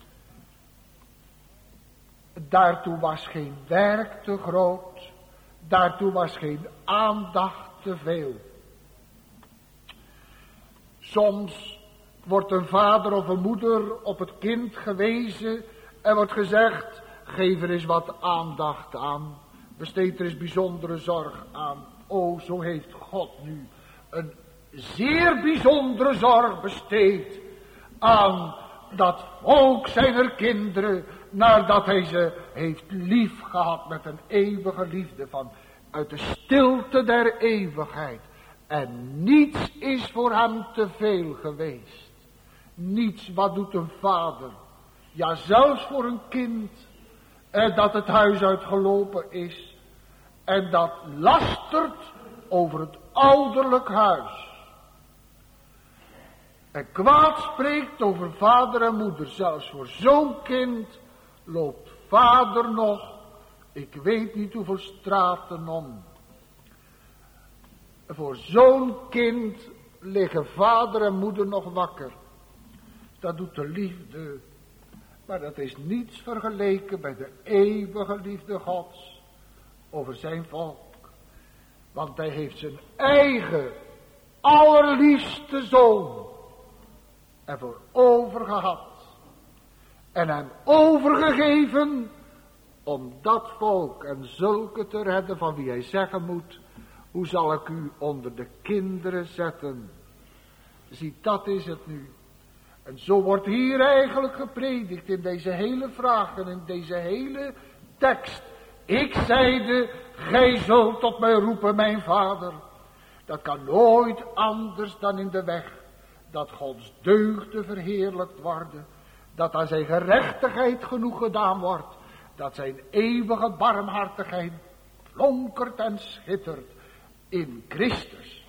Daartoe was geen werk te groot. Daartoe was geen aandacht te veel. Soms wordt een vader of een moeder op het kind gewezen. En wordt gezegd, geef er eens wat aandacht aan. Besteed er eens bijzondere zorg aan. O, zo heeft God nu een zeer bijzondere zorg besteed aan dat volk zijner kinderen, nadat hij ze heeft lief gehad met een eeuwige liefde van uit de stilte der eeuwigheid. En niets is voor hem te veel geweest. Niets, wat doet een vader? Ja, zelfs voor een kind dat het huis uitgelopen is en dat lastert over het ouderlijk huis. En kwaad spreekt over vader en moeder. Zelfs voor zo'n kind loopt vader nog, ik weet niet hoeveel straten om. Voor zo'n kind liggen vader en moeder nog wakker. Dat doet de liefde. Maar dat is niets vergeleken bij de eeuwige liefde Gods over zijn volk. Want hij heeft zijn eigen allerliefste zoon ervoor overgehad. En hem overgegeven om dat volk en zulke te redden van wie hij zeggen moet, hoe zal ik u onder de kinderen zetten? Ziet, dat is het nu. En zo wordt hier eigenlijk gepredikt in deze hele vraag en in deze hele tekst. Ik zeide, gij zult tot mij roepen, mijn vader. Dat kan nooit anders dan in de weg dat Gods deugden verheerlijkt worden. Dat aan zijn gerechtigheid genoeg gedaan wordt. Dat zijn eeuwige barmhartigheid flonkert en schittert in Christus.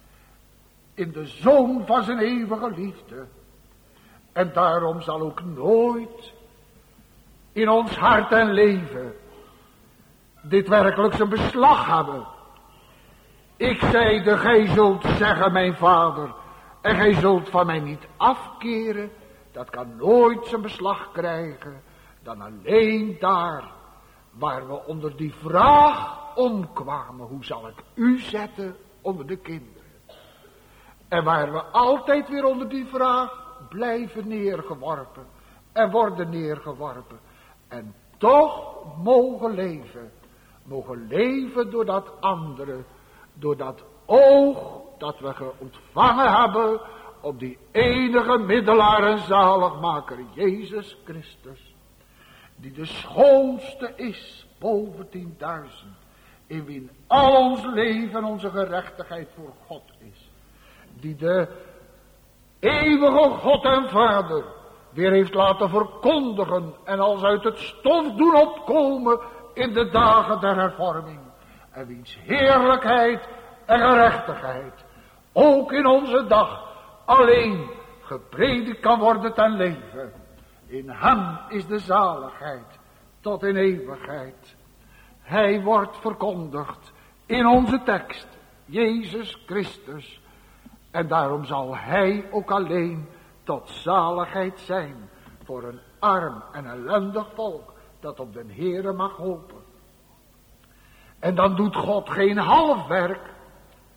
In de Zoon van zijn eeuwige liefde. En daarom zal ook nooit in ons hart en leven dit werkelijk zijn beslag hebben. Ik zeide, gij zult zeggen, mijn vader, en gij zult van mij niet afkeren. Dat kan nooit zijn beslag krijgen dan alleen daar waar we onder die vraag omkwamen. Hoe zal ik u zetten onder de kinderen? En waar we altijd weer onder die vraag blijven neergeworpen en worden neergeworpen. En toch mogen leven door dat andere, door dat oog dat we ontvangen hebben op die enige middelaar en zaligmaker, Jezus Christus, die de schoonste is boven 10.000, in wie al ons leven en onze gerechtigheid voor God is, die de eeuwige God en Vader weer heeft laten verkondigen en als uit het stof doen opkomen in de dagen der hervorming, en wiens heerlijkheid en gerechtigheid ook in onze dag alleen gepredikt kan worden ten leven. In hem is de zaligheid tot in eeuwigheid. Hij wordt verkondigd in onze tekst, Jezus Christus. En daarom zal hij ook alleen tot zaligheid zijn voor een arm en ellendig volk dat op den Heere mag hopen. En dan doet God geen half werk.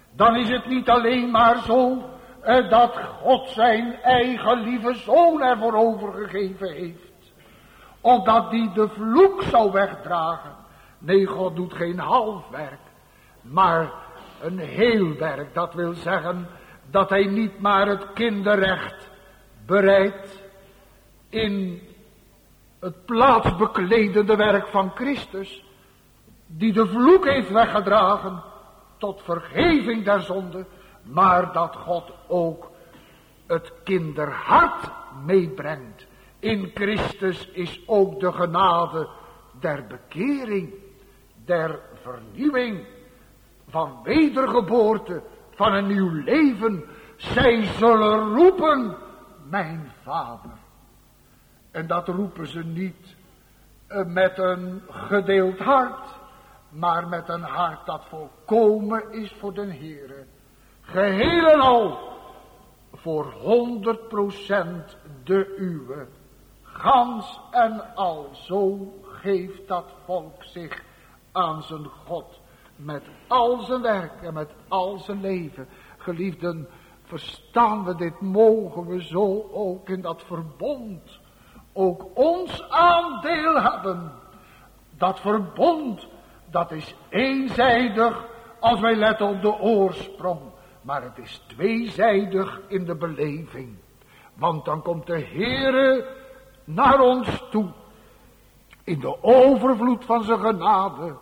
dan is het niet alleen maar zo dat God zijn eigen lieve zoon ervoor overgegeven heeft, opdat die de vloek zou wegdragen. Nee, God doet geen half werk, maar een heel werk. Dat wil zeggen dat hij niet maar het kinderrecht bereidt in het plaatsbekledende werk van Christus, die de vloek heeft weggedragen tot vergeving der zonde, maar dat God ook het kinderhart meebrengt. In Christus is ook de genade der bekering, der vernieuwing, van wedergeboorte, van een nieuw leven. Zij zullen roepen, mijn Vader. En dat roepen ze niet met een gedeeld hart, maar met een hart dat volkomen is voor den Heere. Geheel en al voor 100% de uwe. Gans en al, zo geeft dat volk zich aan zijn God. Met al zijn werk en met al zijn leven. Geliefden, verstaan we dit, mogen we zo ook in dat verbond ook ons aandeel hebben. Dat verbond, dat is eenzijdig als wij letten op de oorsprong. Maar het is tweezijdig in de beleving. Want dan komt de Heere naar ons toe. In de overvloed van zijn genade.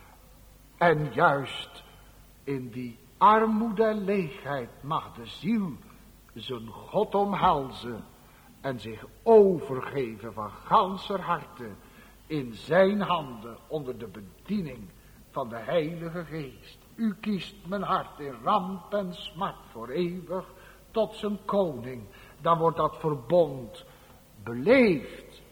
En juist in die armoede en leegheid mag de ziel zijn God omhelzen. En zich overgeven van ganser harte in zijn handen onder de bediening van de Heilige Geest. U kiest mijn hart in ramp en smart voor eeuwig tot zijn koning. Dan wordt dat verbond beleefd,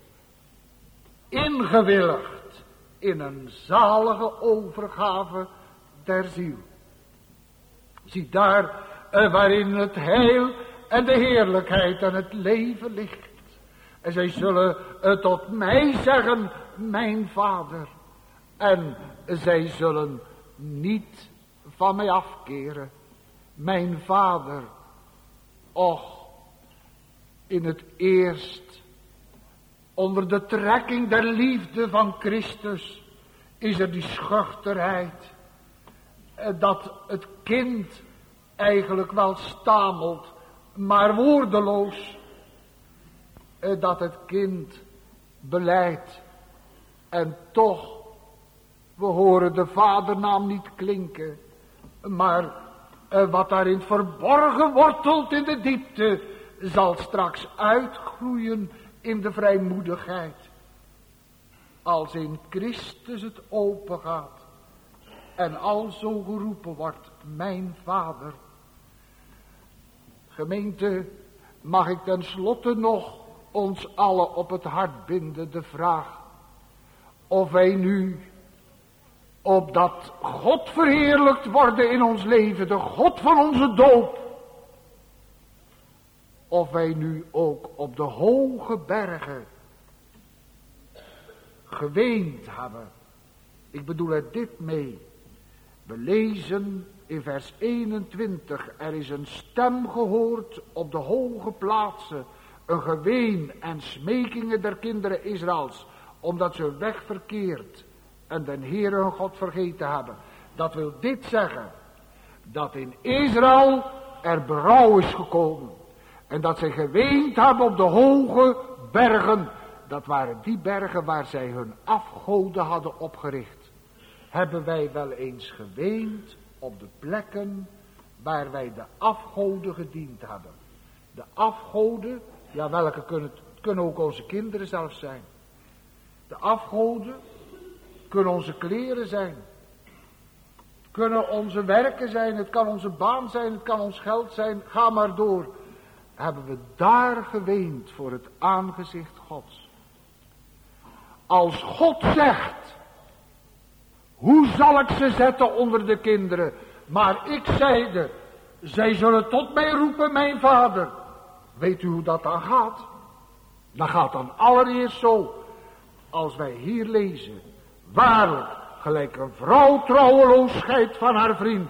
ingewilligd in een zalige overgave der ziel. Zie daar waarin het heil en de heerlijkheid en het leven ligt. En zij zullen tot mij zeggen, mijn Vader. En zij zullen niet van mij afkeren. Mijn Vader, och, in het eerst, onder de trekking der liefde van Christus, is er die schuchterheid. Dat het kind eigenlijk wel stamelt, maar woordeloos. Dat het kind belijdt. En toch, we horen de vadernaam niet klinken. Maar wat daarin verborgen wortelt in de diepte, zal straks uitgroeien in de vrijmoedigheid. Als in Christus het open gaat. En alzo geroepen wordt, mijn Vader. Gemeente, mag ik tenslotte nog ons allen op het hart binden de vraag. Of wij nu, opdat God verheerlijkt worden in ons leven, de God van onze doop. Of wij nu ook op de hoge bergen geweend hebben. Ik bedoel er dit mee. We lezen in vers 21. Er is een stem gehoord op de hoge plaatsen. Een geween en smekingen der kinderen Israëls. Omdat ze weg verkeerd en den Heere hun God vergeten hebben. Dat wil dit zeggen. Dat in Israël er berouw is gekomen. En dat zij geweend hebben op de hoge bergen. Dat waren die bergen waar zij hun afgoden hadden opgericht. Hebben wij wel eens geweend op de plekken waar wij de afgoden gediend hebben. De afgoden, ja welke kunnen ook onze kinderen zelf zijn. De afgoden kunnen onze kleren zijn. Kunnen onze werken zijn, het kan onze baan zijn, het kan ons geld zijn. Ga maar door. Hebben we daar geweend voor het aangezicht Gods. Als God zegt, hoe zal ik ze zetten onder de kinderen? Maar ik zeide, zij zullen tot mij roepen, mijn Vader. Weet u hoe dat dan gaat? Dat gaat dan allereerst zo, als wij hier lezen. Waarlijk, gelijk een vrouw trouweloos scheidt van haar vriend,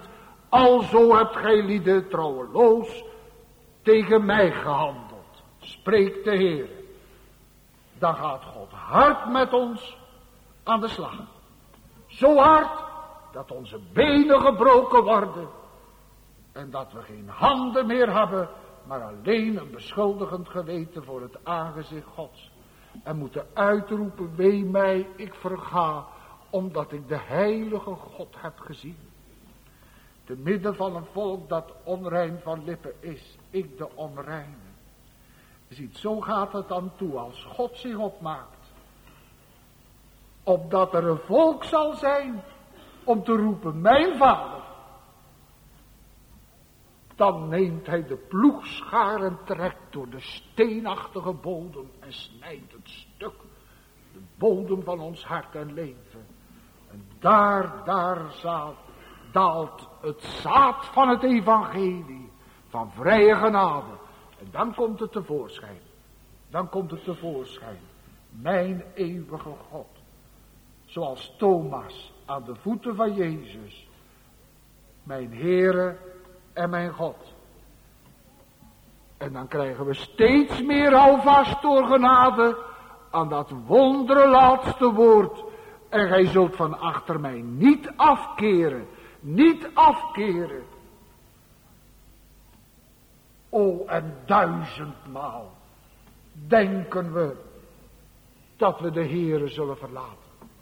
Alzo hebt gij lieden trouweloos tegen mij gehandeld, spreekt de Heer. Dan gaat God hard met ons aan de slag. Zo hard dat onze benen gebroken worden en dat we geen handen meer hebben, maar alleen een beschuldigend geweten voor het aangezicht Gods. En moeten uitroepen, wee mij, ik verga, omdat ik de heilige God heb gezien. Te midden van een volk dat onrein van lippen is, ik de onreine. Ziet, zo gaat het dan toe als God zich opmaakt. Opdat er een volk zal zijn om te roepen, mijn vader. Dan neemt hij de ploegschaar en trekt door de steenachtige bodem en snijdt het stuk. De bodem van ons hart en leven. En daar daalt het zaad van het evangelie, van vrije genade. En dan komt het tevoorschijn. Dan komt het tevoorschijn. Mijn eeuwige God. Zoals Thomas aan de voeten van Jezus. Mijn Heere en mijn God. En dan krijgen we steeds meer houvast door genade aan dat wondere laatste woord. En gij zult van achter mij niet afkeren. Niet afkeren. O, en 1000-maal denken we dat we de Heere zullen verlaten.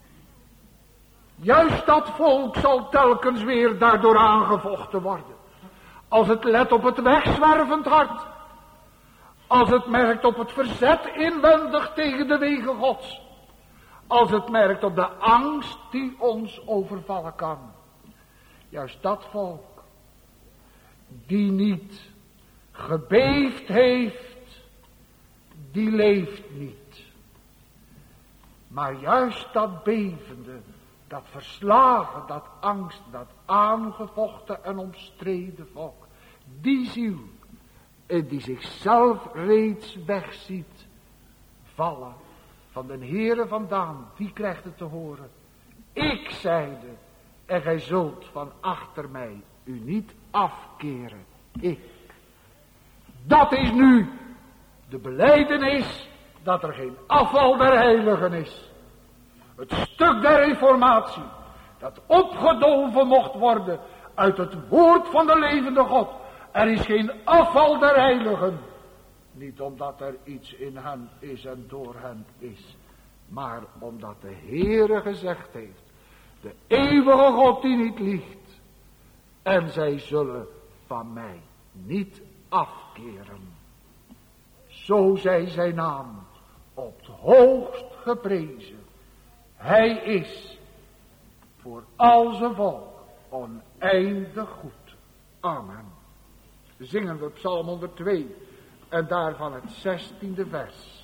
Juist dat volk zal telkens weer daardoor aangevochten worden. Als het let op het wegzwervend hart. Als het merkt op het verzet inwendig tegen de wegen Gods. Als het merkt op de angst die ons overvallen kan. Juist dat volk die niet gebeefd heeft, die leeft niet. Maar juist dat bevende, dat verslagen, dat angst, dat aangevochten en omstreden volk, die ziel, die zichzelf reeds wegziet vallen van de Heere vandaan, die krijgt het te horen. Ik zeide, en gij zult van achter mij u niet afkeren. Ik. Dat is nu de belijdenis dat er geen afval der heiligen is. Het stuk der reformatie dat opgedolven mocht worden uit het woord van de levende God. Er is geen afval der heiligen. Niet omdat er iets in hen is en door hen is. Maar omdat de Heere gezegd heeft. De eeuwige God die niet liegt. En zij zullen van mij niet afkeren. Zo zij zijn naam op het hoogst geprezen. Hij is voor al zijn volk oneindig goed. Amen. Zingen we Psalm 102 en daarvan het 16e vers.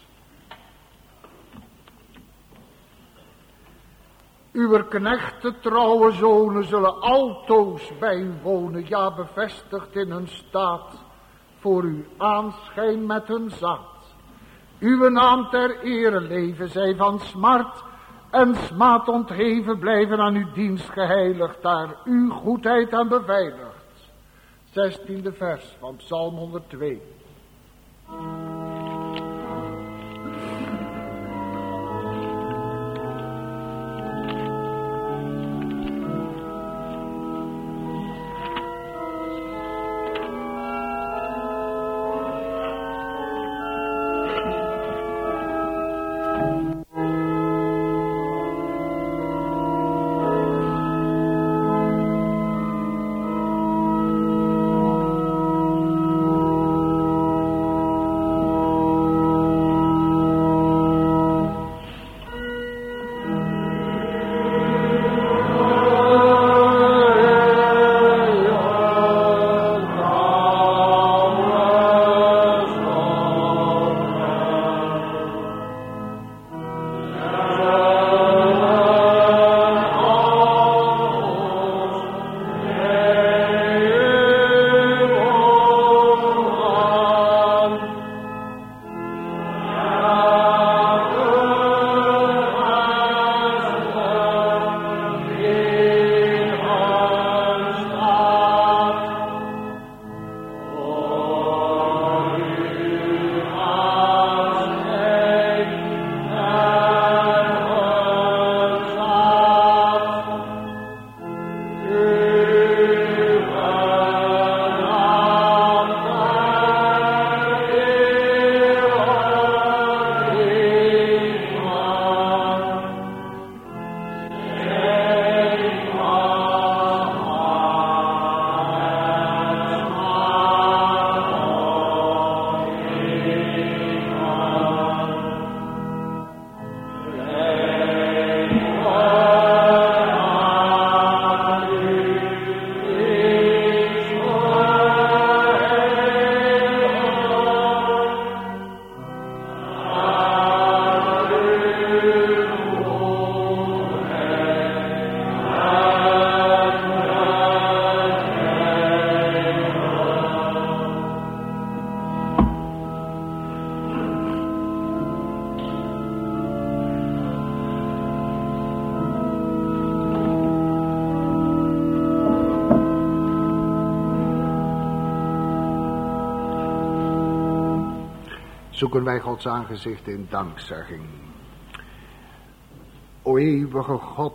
Uw knechten trouwe zonen zullen altoos bij u wonen, ja bevestigd in hun staat, voor uw aanschijn met hun zaad. Uw naam ter ere leven zij van smart en smaad ontheven, blijven aan uw dienst geheiligd, daar uw goedheid aan beveiligd. 16e vers van Psalm 102. zoeken wij Gods aangezicht in dankzegging. O eeuwige God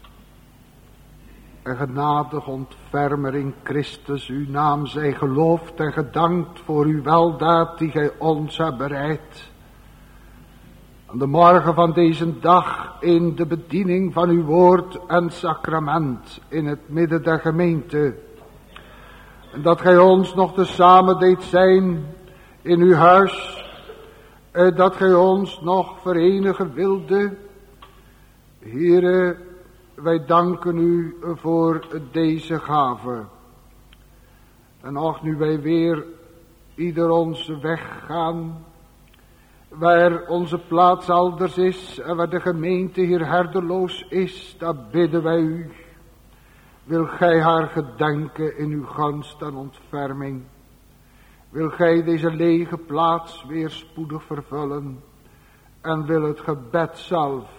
en genadig ontfermer in Christus, uw naam zij geloofd en gedankt voor uw weldaad die gij ons hebt bereid. Aan de morgen van deze dag in de bediening van uw woord en sacrament in het midden der gemeente. En dat gij ons nog tezamen deed zijn in uw huis. Dat gij ons nog verenigen wilde. Heere, wij danken u voor deze gave. En ook nu wij weer ieder onze weg gaan, waar onze plaats elders is en waar de gemeente hier herderloos is, daar bidden wij u. Wil gij haar gedenken in uw gunst en ontferming. Wil gij deze lege plaats weer spoedig vervullen. En wil het gebed zelf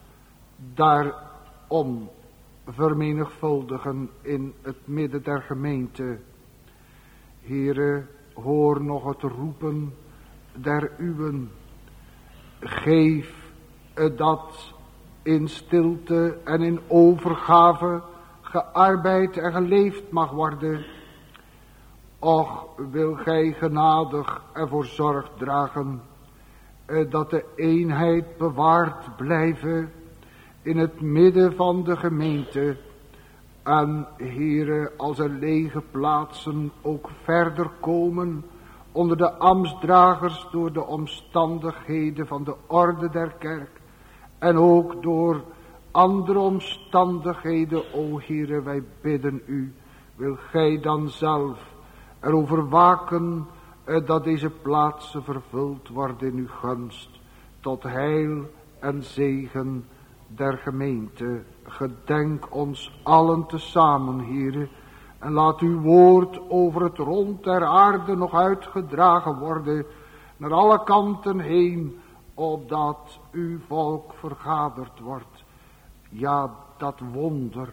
daarom vermenigvuldigen in het midden der gemeente. Heere, hoor nog het roepen der uwen. Geef dat in stilte en in overgave gearbeid en geleefd mag worden. Och, wil gij genadig ervoor zorg dragen dat de eenheid bewaard blijven in het midden van de gemeente. En Heere, als er lege plaatsen ook verder komen onder de ambtsdragers door de omstandigheden van de orde der kerk en ook door andere omstandigheden, o Heere, wij bidden u, wil gij dan zelf erover waken dat deze plaatsen vervuld worden in uw gunst, tot heil en zegen der gemeente. Gedenk ons allen tezamen, Heere, en laat uw woord over het rond der aarde nog uitgedragen worden, naar alle kanten heen, opdat uw volk vergaderd wordt. Ja, dat wonder,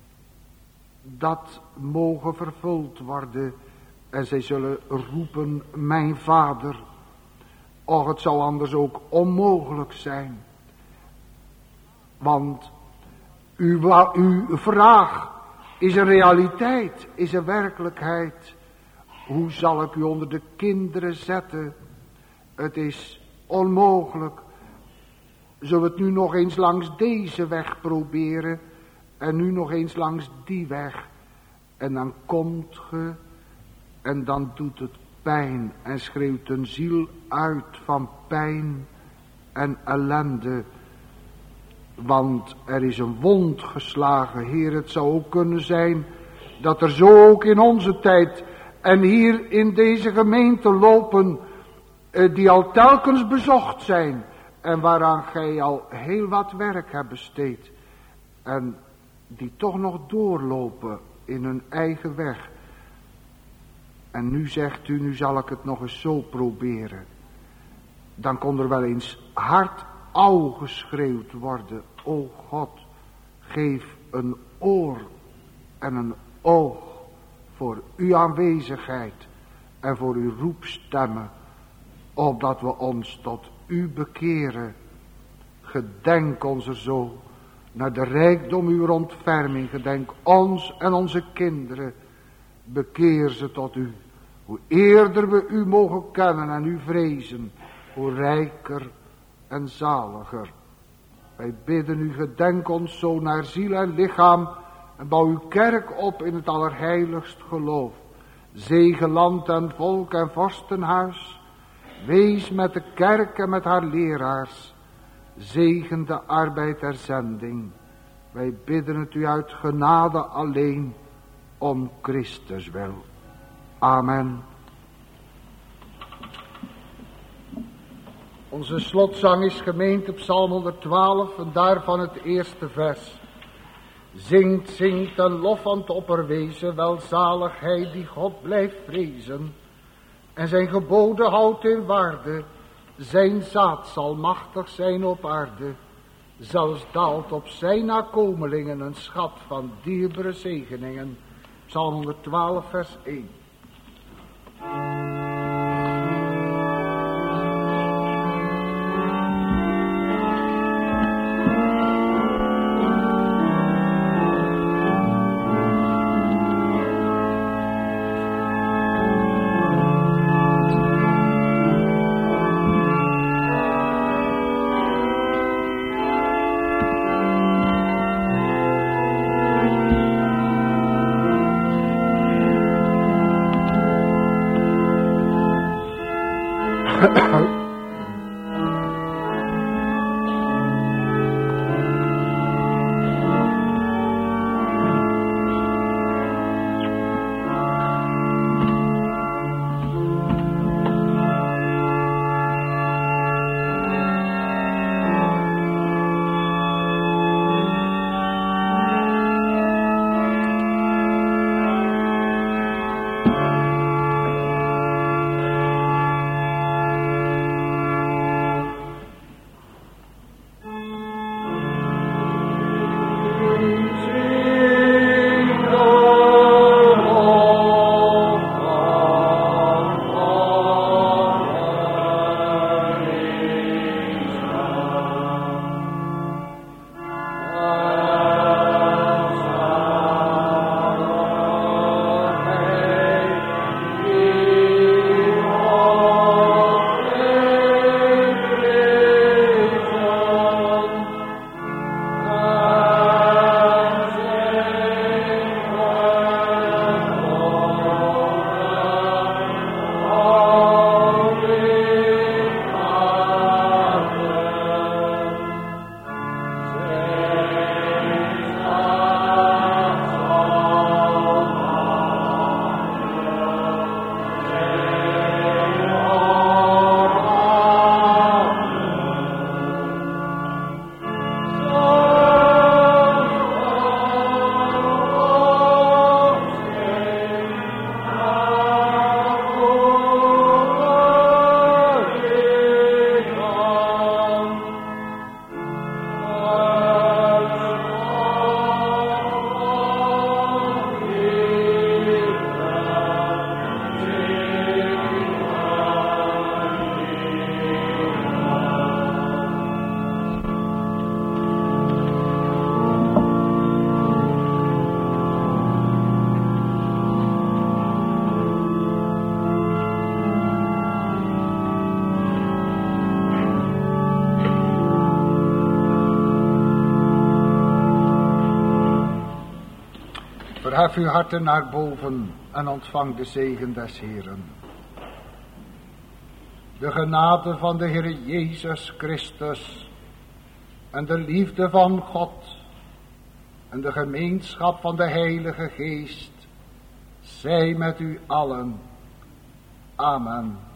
dat mogen vervuld worden. En zij zullen roepen, mijn vader. Och, het zou anders ook onmogelijk zijn. Want uw vraag is een realiteit, is een werkelijkheid. Hoe zal ik u onder de kinderen zetten? Het is onmogelijk. Zullen we het nu nog eens langs deze weg proberen en nu nog eens langs die weg. En dan komt ge en dan doet het pijn en schreeuwt een ziel uit van pijn en ellende. Want er is een wond geslagen, Heer. Het zou ook kunnen zijn dat er zo ook in onze tijd en hier in deze gemeente lopen die al telkens bezocht zijn en waaraan gij al heel wat werk hebt besteed en die toch nog doorlopen in hun eigen weg. En nu zegt u, nu zal ik het nog eens zo proberen. Dan kon er wel eens hard auw geschreeuwd worden. O God, geef een oor en een oog voor uw aanwezigheid en voor uw roepstemmen, opdat we ons tot u bekeren. Gedenk ons er zo naar de rijkdom uw ontferming. Gedenk ons en onze kinderen. Bekeer ze tot u. Hoe eerder we u mogen kennen en u vrezen, hoe rijker en zaliger. Wij bidden u, gedenk ons zo naar ziel en lichaam en bouw uw kerk op in het allerheiligst geloof. Zegen land en volk en vorstenhuis. Wees met de kerk en met haar leraars. Zegen de arbeid der zending. Wij bidden het u uit genade alleen, om Christus wil. Amen. Onze slotzang is gemeend op Psalm 112 en daarvan het eerste vers. Zingt en lof aan het opperwezen, welzalig hij die God blijft vrezen en zijn geboden houdt in waarde. Zijn zaad zal machtig zijn op aarde, zelfs daalt op zijn nakomelingen een schat van dierbare zegeningen. Psalm 112 vers 1. Verhef uw harten naar boven en ontvang de zegen des Heeren. De genade van de Heer Jezus Christus en de liefde van God en de gemeenschap van de Heilige Geest zij met u allen. Amen.